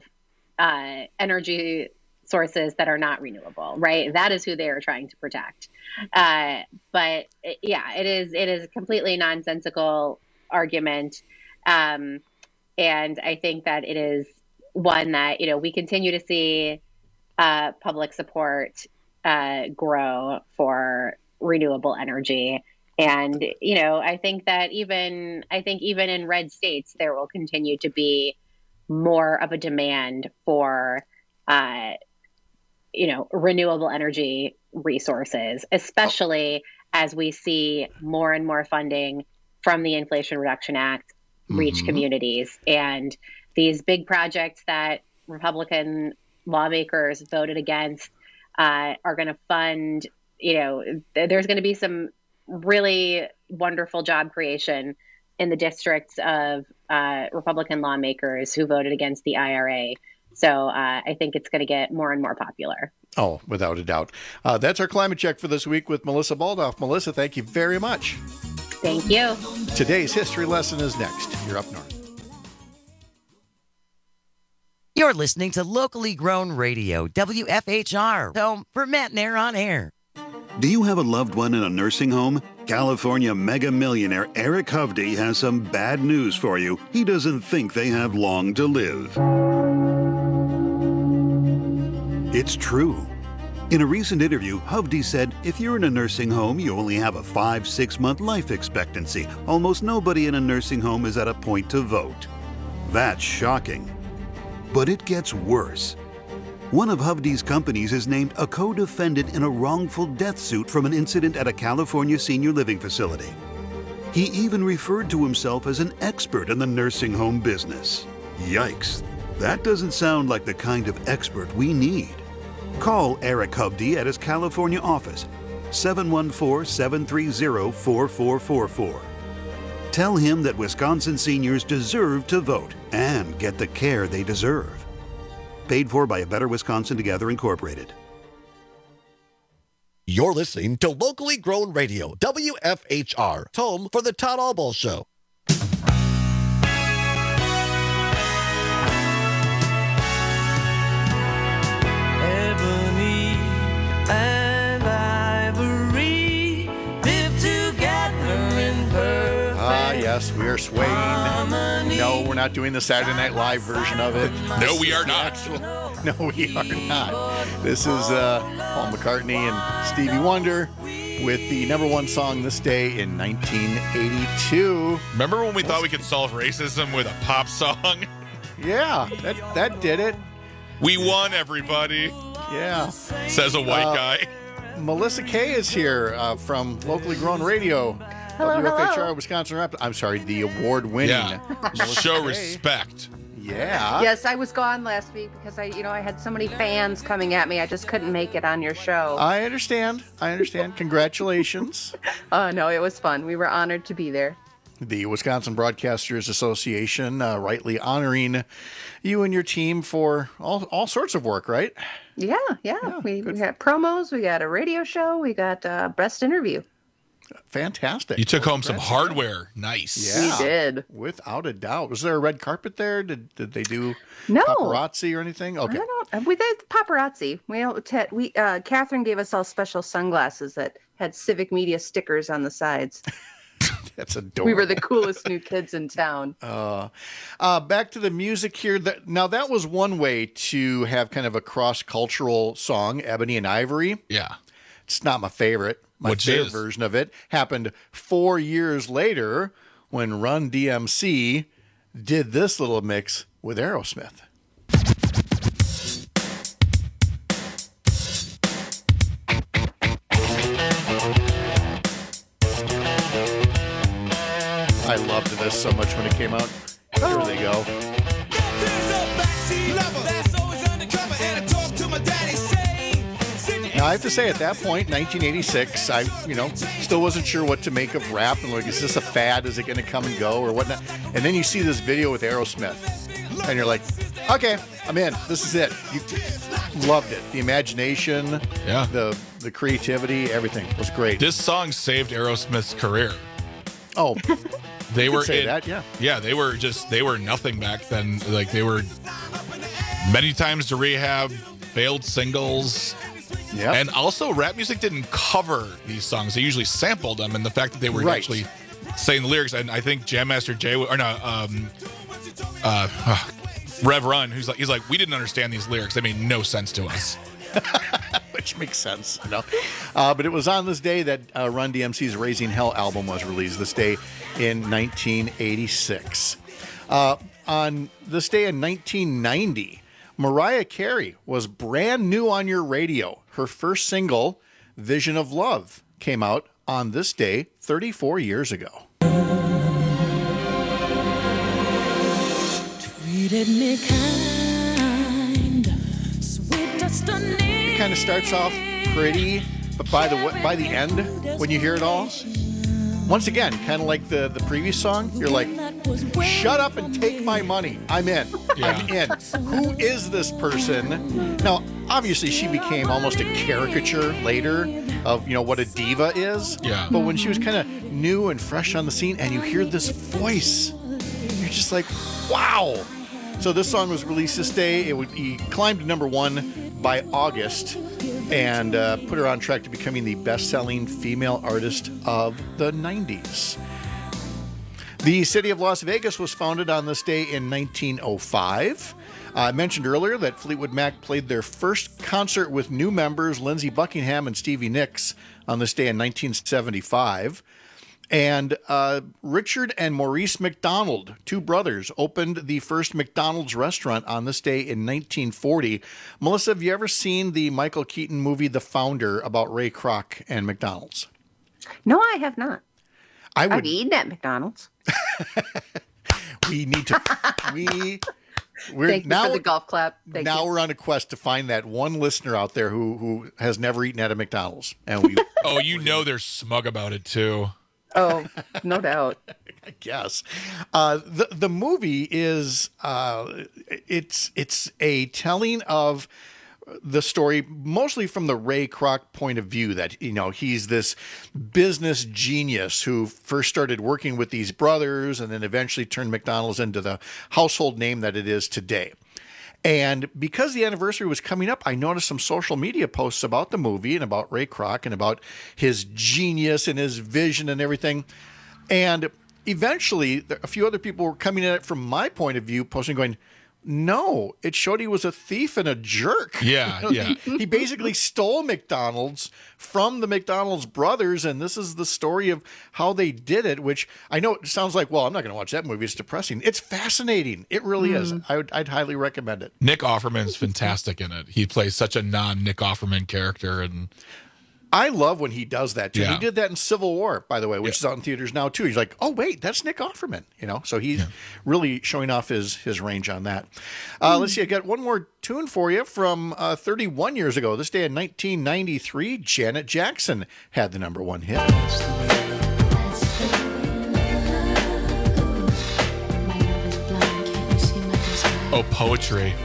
uh, energy sources that are not renewable, right? That is who they are trying to protect. Uh, but yeah, it is it is a completely nonsensical argument. Um, and I think that it is one that, you know, we continue to see uh, public support uh, grow for renewable energy. And, you know, I think that even I think even in red states, there will continue to be more of a demand for uh, you know, renewable energy resources, especially as we see more and more funding from the Inflation Reduction Act reach mm-hmm. communities. And these big projects that Republican lawmakers voted against uh, are going to fund, you know, th- there's going to be some really wonderful job creation in the districts of uh, Republican lawmakers who voted against the I R A. So uh, I think it's going to get more and more popular. Oh, without a doubt. Uh, that's our climate check for this week with Melissa Baldoff. Melissa, thank you very much. Thank you. Today's history lesson is next. You're up north. You're listening to locally grown radio, W F H R, home for Matt and Air on Air. Do you have a loved one in a nursing home? California mega millionaire Eric Hovde has some bad news for you. He doesn't think they have long to live. It's true. In a recent interview, Hovde said, if you're in a nursing home, you only have a five, six month life expectancy. Almost nobody in a nursing home is at a point to vote. That's shocking. But it gets worse. One of Hovde's companies is named a co-defendant in a wrongful death suit from an incident at a California senior living facility. He even referred to himself as an expert in the nursing home business. Yikes. That doesn't sound like the kind of expert we need. Call Eric Hovde at his California office, seven one four, seven three zero, four four four four. Tell him that Wisconsin seniors deserve to vote and get the care they deserve. Paid for by A Better Wisconsin Together Incorporated. You're listening to locally grown radio, W F H R, home for the Todd Albaugh Show. Ebony and ivory live together in perfect Ah, yes, we are swaying. harmony. No, we're not doing the Saturday Night Live version of it. No, we are not. No, we are not. This is uh, Paul McCartney and Stevie Wonder with the number one song this day in nineteen eighty-two. Remember when we thought we could solve racism with a pop song? Yeah, that that did it. We won, everybody. Yeah. Says a white Uh, guy. Melissa Kay is here uh, from Locally Grown Radio. Hello, W F H R hello. Wisconsin Rapids. I'm sorry, the award-winning. Yeah. Melissa Show Kay. respect. Yeah. Yes, I was gone last week because I, you know, I had so many fans coming at me. I just couldn't make it on your show. I understand. I understand. Congratulations. Oh no, it was fun. We were honored to be there. The Wisconsin Broadcasters Association uh, rightly honoring you and your team for all, all sorts of work, right? Yeah, yeah. we, we got promos. We got a radio show. We got uh, best interview. Fantastic. You took Well, home some congrats. hardware. Nice. Yeah, We did. Without a doubt. Was there a red carpet there? Did did they do No. paparazzi or anything? Okay. I don't know. We did paparazzi. We don't. Te- we uh, Catherine gave us all special sunglasses that had Civic Media stickers on the sides. That's adorable. We were the coolest new kids in town. Uh, uh, back to the music here. That now that was one way to have kind of a cross-cultural song, Ebony and Ivory. Yeah. It's not my favorite. My Which favorite is? version of it happened four years later when Run D M C did this little mix with Aerosmith. I loved this so much when it came out. Here they go. Now, I have to say, at that point, nineteen eighty-six, I, you know, still wasn't sure what to make of rap. And like, is this a fad? Is it going to come and go or whatnot? And then you see this video with Aerosmith, and you're like, okay, I'm in. This is it. You loved it. The imagination, Yeah. the the creativity, everything was great. This song saved Aerosmith's career. Oh, They you could were say in- that, yeah. Yeah, they were just they were nothing back then. Like they were many times to rehab, failed singles. Yeah. And also rap music didn't cover these songs. They usually sampled them, and the fact that they were Right. actually saying the lyrics, and I think Jam Master Jay or no, um uh, uh Rev Run, who's like he's like, we didn't understand these lyrics. They made no sense to us. Which makes sense, you know. Uh, but it was on this day that uh, Run D M C's Raising Hell album was released, this day in nineteen eighty-six. Uh, on this day in nineteen ninety, Mariah Carey was brand new on your radio. Her first single, Vision of Love, came out on this day thirty-four years ago. Treated me kind, sweet destiny. It kind of starts off pretty, but by the by the end, when you hear it all, once again, kind of like the, the previous song, you're like, shut up and take my money. I'm in. I'm in. Who is this person? Now, obviously, she became almost a caricature later of, you know, what a diva is. Yeah. But when she was kind of new and fresh on the scene and you hear this voice, you're just like, wow. So this song was released this day. It would, he climbed to number one by August and uh, put her on track to becoming the best-selling female artist of the nineties. The city of Las Vegas was founded on this day in nineteen oh five. Uh, I mentioned earlier that Fleetwood Mac played their first concert with new members Lindsey Buckingham and Stevie Nicks on this day in nineteen seventy-five. And uh, Richard and Maurice McDonald, two brothers, opened the first McDonald's restaurant on this day in nineteen forty. Melissa, have you ever seen the Michael Keaton movie The Founder about Ray Kroc and McDonald's? No, I have not. I would, I've eaten at McDonald's. we need to... we. We're, Thank now, you for the golf clap. Thank now you. we're on a quest to find that one listener out there who, who has never eaten at a McDonald's. And we. Oh, you know they're smug about it, too. Oh, no doubt. I guess. Uh, the the movie is uh, it's it's a telling of the story mostly from the Ray Kroc point of view, that, you know, he's this business genius who first started working with these brothers and then eventually turned McDonald's into the household name that it is today. And because the anniversary was coming up, I noticed some social media posts about the movie and about Ray Kroc and about his genius and his vision and everything. And eventually, a few other people were coming at it from my point of view, posting going, no, it showed he was a thief and a jerk. Yeah, You know, yeah. He, he basically stole McDonald's from the McDonald's brothers, and this is the story of how they did it, which I know it sounds like, well, I'm not going to watch that movie. It's depressing. It's fascinating. It really Mm. is. I would, I'd highly recommend it. Nick Offerman's fantastic in it. He plays such a non-Nick Offerman character, and I love when he does that too. Yeah. He did that in Civil War, by the way, which is out in theaters now too. He's like, oh wait, that's Nick Offerman, you know. So he's really showing off his his range on that. Uh, let's see, I got one more tune for you from uh, thirty-one years ago. This day in nineteen ninety-three, Janet Jackson had the number one hit. oh, Poetry.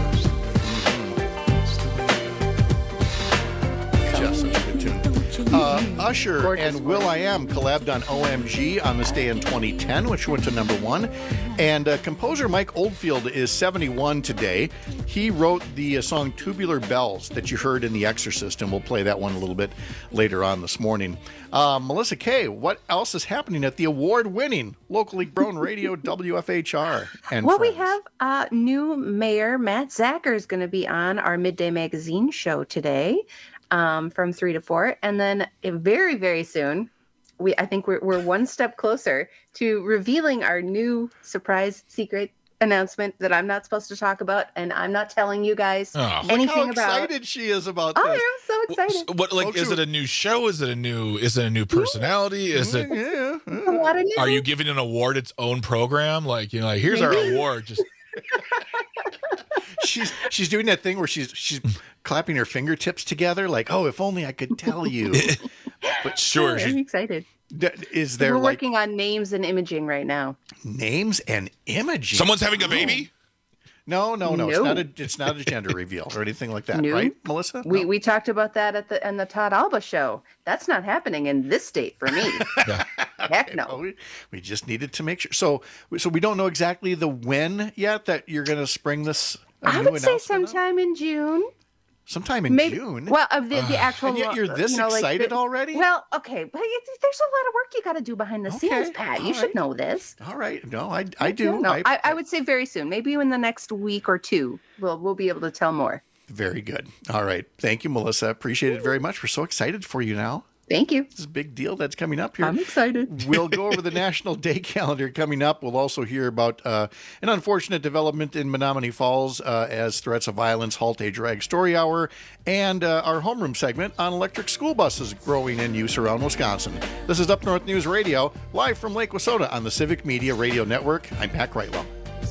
Just such a good tune. Uh, Usher and will.i.am collabed on O M G on this day in twenty ten, which went to number one. And uh, composer Mike Oldfield is seventy-one today. He wrote the uh, song Tubular Bells that you heard in The Exorcist, and we'll play that one a little bit later on this morning. Uh, Melissa Kay, what else is happening at the award-winning, locally grown radio W F H R? And well, we friends? have uh, new mayor Matt Zacher is going to be on our Midday Magazine show today. Um, from three to four, and then uh, very, very soon, we I think we're we're one step closer to revealing our new surprise secret announcement that I'm not supposed to talk about, and I'm not telling you guys Oh. anything Look how about. excited she is about Oh, this. I'm so excited! What, like, Folks is who- it a new show? Is it a new, is it a new personality? Is it, Yeah. A lot of are news. you giving an award its own program? Like, you know, like, here's our Maybe. award. Just she's she's doing that thing where she's she's clapping her fingertips together, like, oh, if only I could tell you. But sure, I'm she's, excited. D- Is there We're like working on names and imaging right now. names and imaging? someone's having a baby? No, no, no. It's No. not a it's not a gender reveal or anything like that, No. right, Melissa? We No. we talked about that at the in the Todd Alba show. That's not happening in this state for me. Heck no. Well, we, we just needed to make sure. So so we don't know exactly the when yet that you're going to spring this. a I new would say announcement out? sometime in June. sometime in Maybe- June. Well, of the, the actual. And yet you're this you know, like excited the- already? Well, okay, but it, there's a lot of work you got to do behind the scenes, Okay, Pat. You all should right. know this. All right. No, I I do. No, I- I, I would say very soon. Maybe in the next week or two, we'll we'll be able to tell more. Very good. All right. Thank you, Melissa. Appreciate it very much. We're so excited for you now. Thank you. This is a big deal that's coming up here. I'm excited. We'll go over the National Day calendar coming up. We'll also hear about uh, an unfortunate development in Menominee Falls uh, as threats of violence halt a drag story hour, and uh, our homeroom segment on electric school buses growing in use around Wisconsin. This is Up North News Radio, live from Lake Wissota on the Civic Media Radio Network. I'm Pat Kreitlow.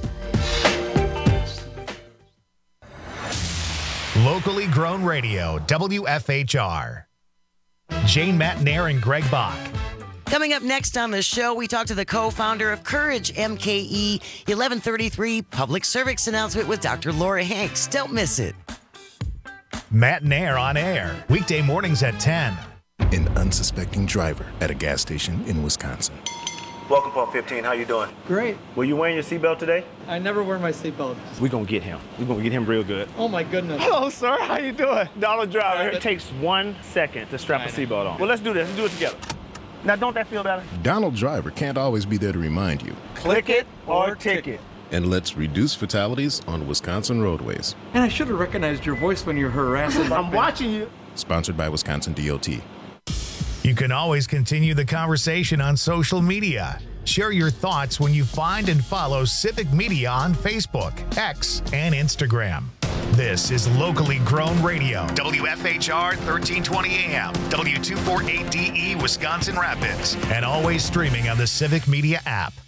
Locally grown radio, W F H R. Jane Matnair and Greg Bach. Coming up next on the show, we talk to the co-founder of Courage M K E eleven thirty-three public service announcement with Doctor Laura Hanks. Don't miss it. Matnair on air, weekday mornings at ten. An unsuspecting driver at a gas station in Wisconsin. Welcome, Pump fifteen. How you doing? Great. Were you wearing your seatbelt today? I never wear my seatbelt. We're going to get him. We're going to get him real good. Oh my goodness. Hello, sir. How you doing? Donald Driver. It takes one second to strap a seatbelt on. Well, let's do this. Let's do it together. Now, don't that feel better? Donald Driver can't always be there to remind you. Click it or ticket. And let's reduce fatalities on Wisconsin roadways. And I should have recognized your voice when you're harassing. I'm watching you. Sponsored by Wisconsin D O T. You can always continue the conversation on social media. Share your thoughts when you find and follow Civic Media on Facebook, X, and Instagram. This is Locally Grown Radio, W F H R thirteen twenty A M, W two forty-eight D E, Wisconsin Rapids, and always streaming on the Civic Media app.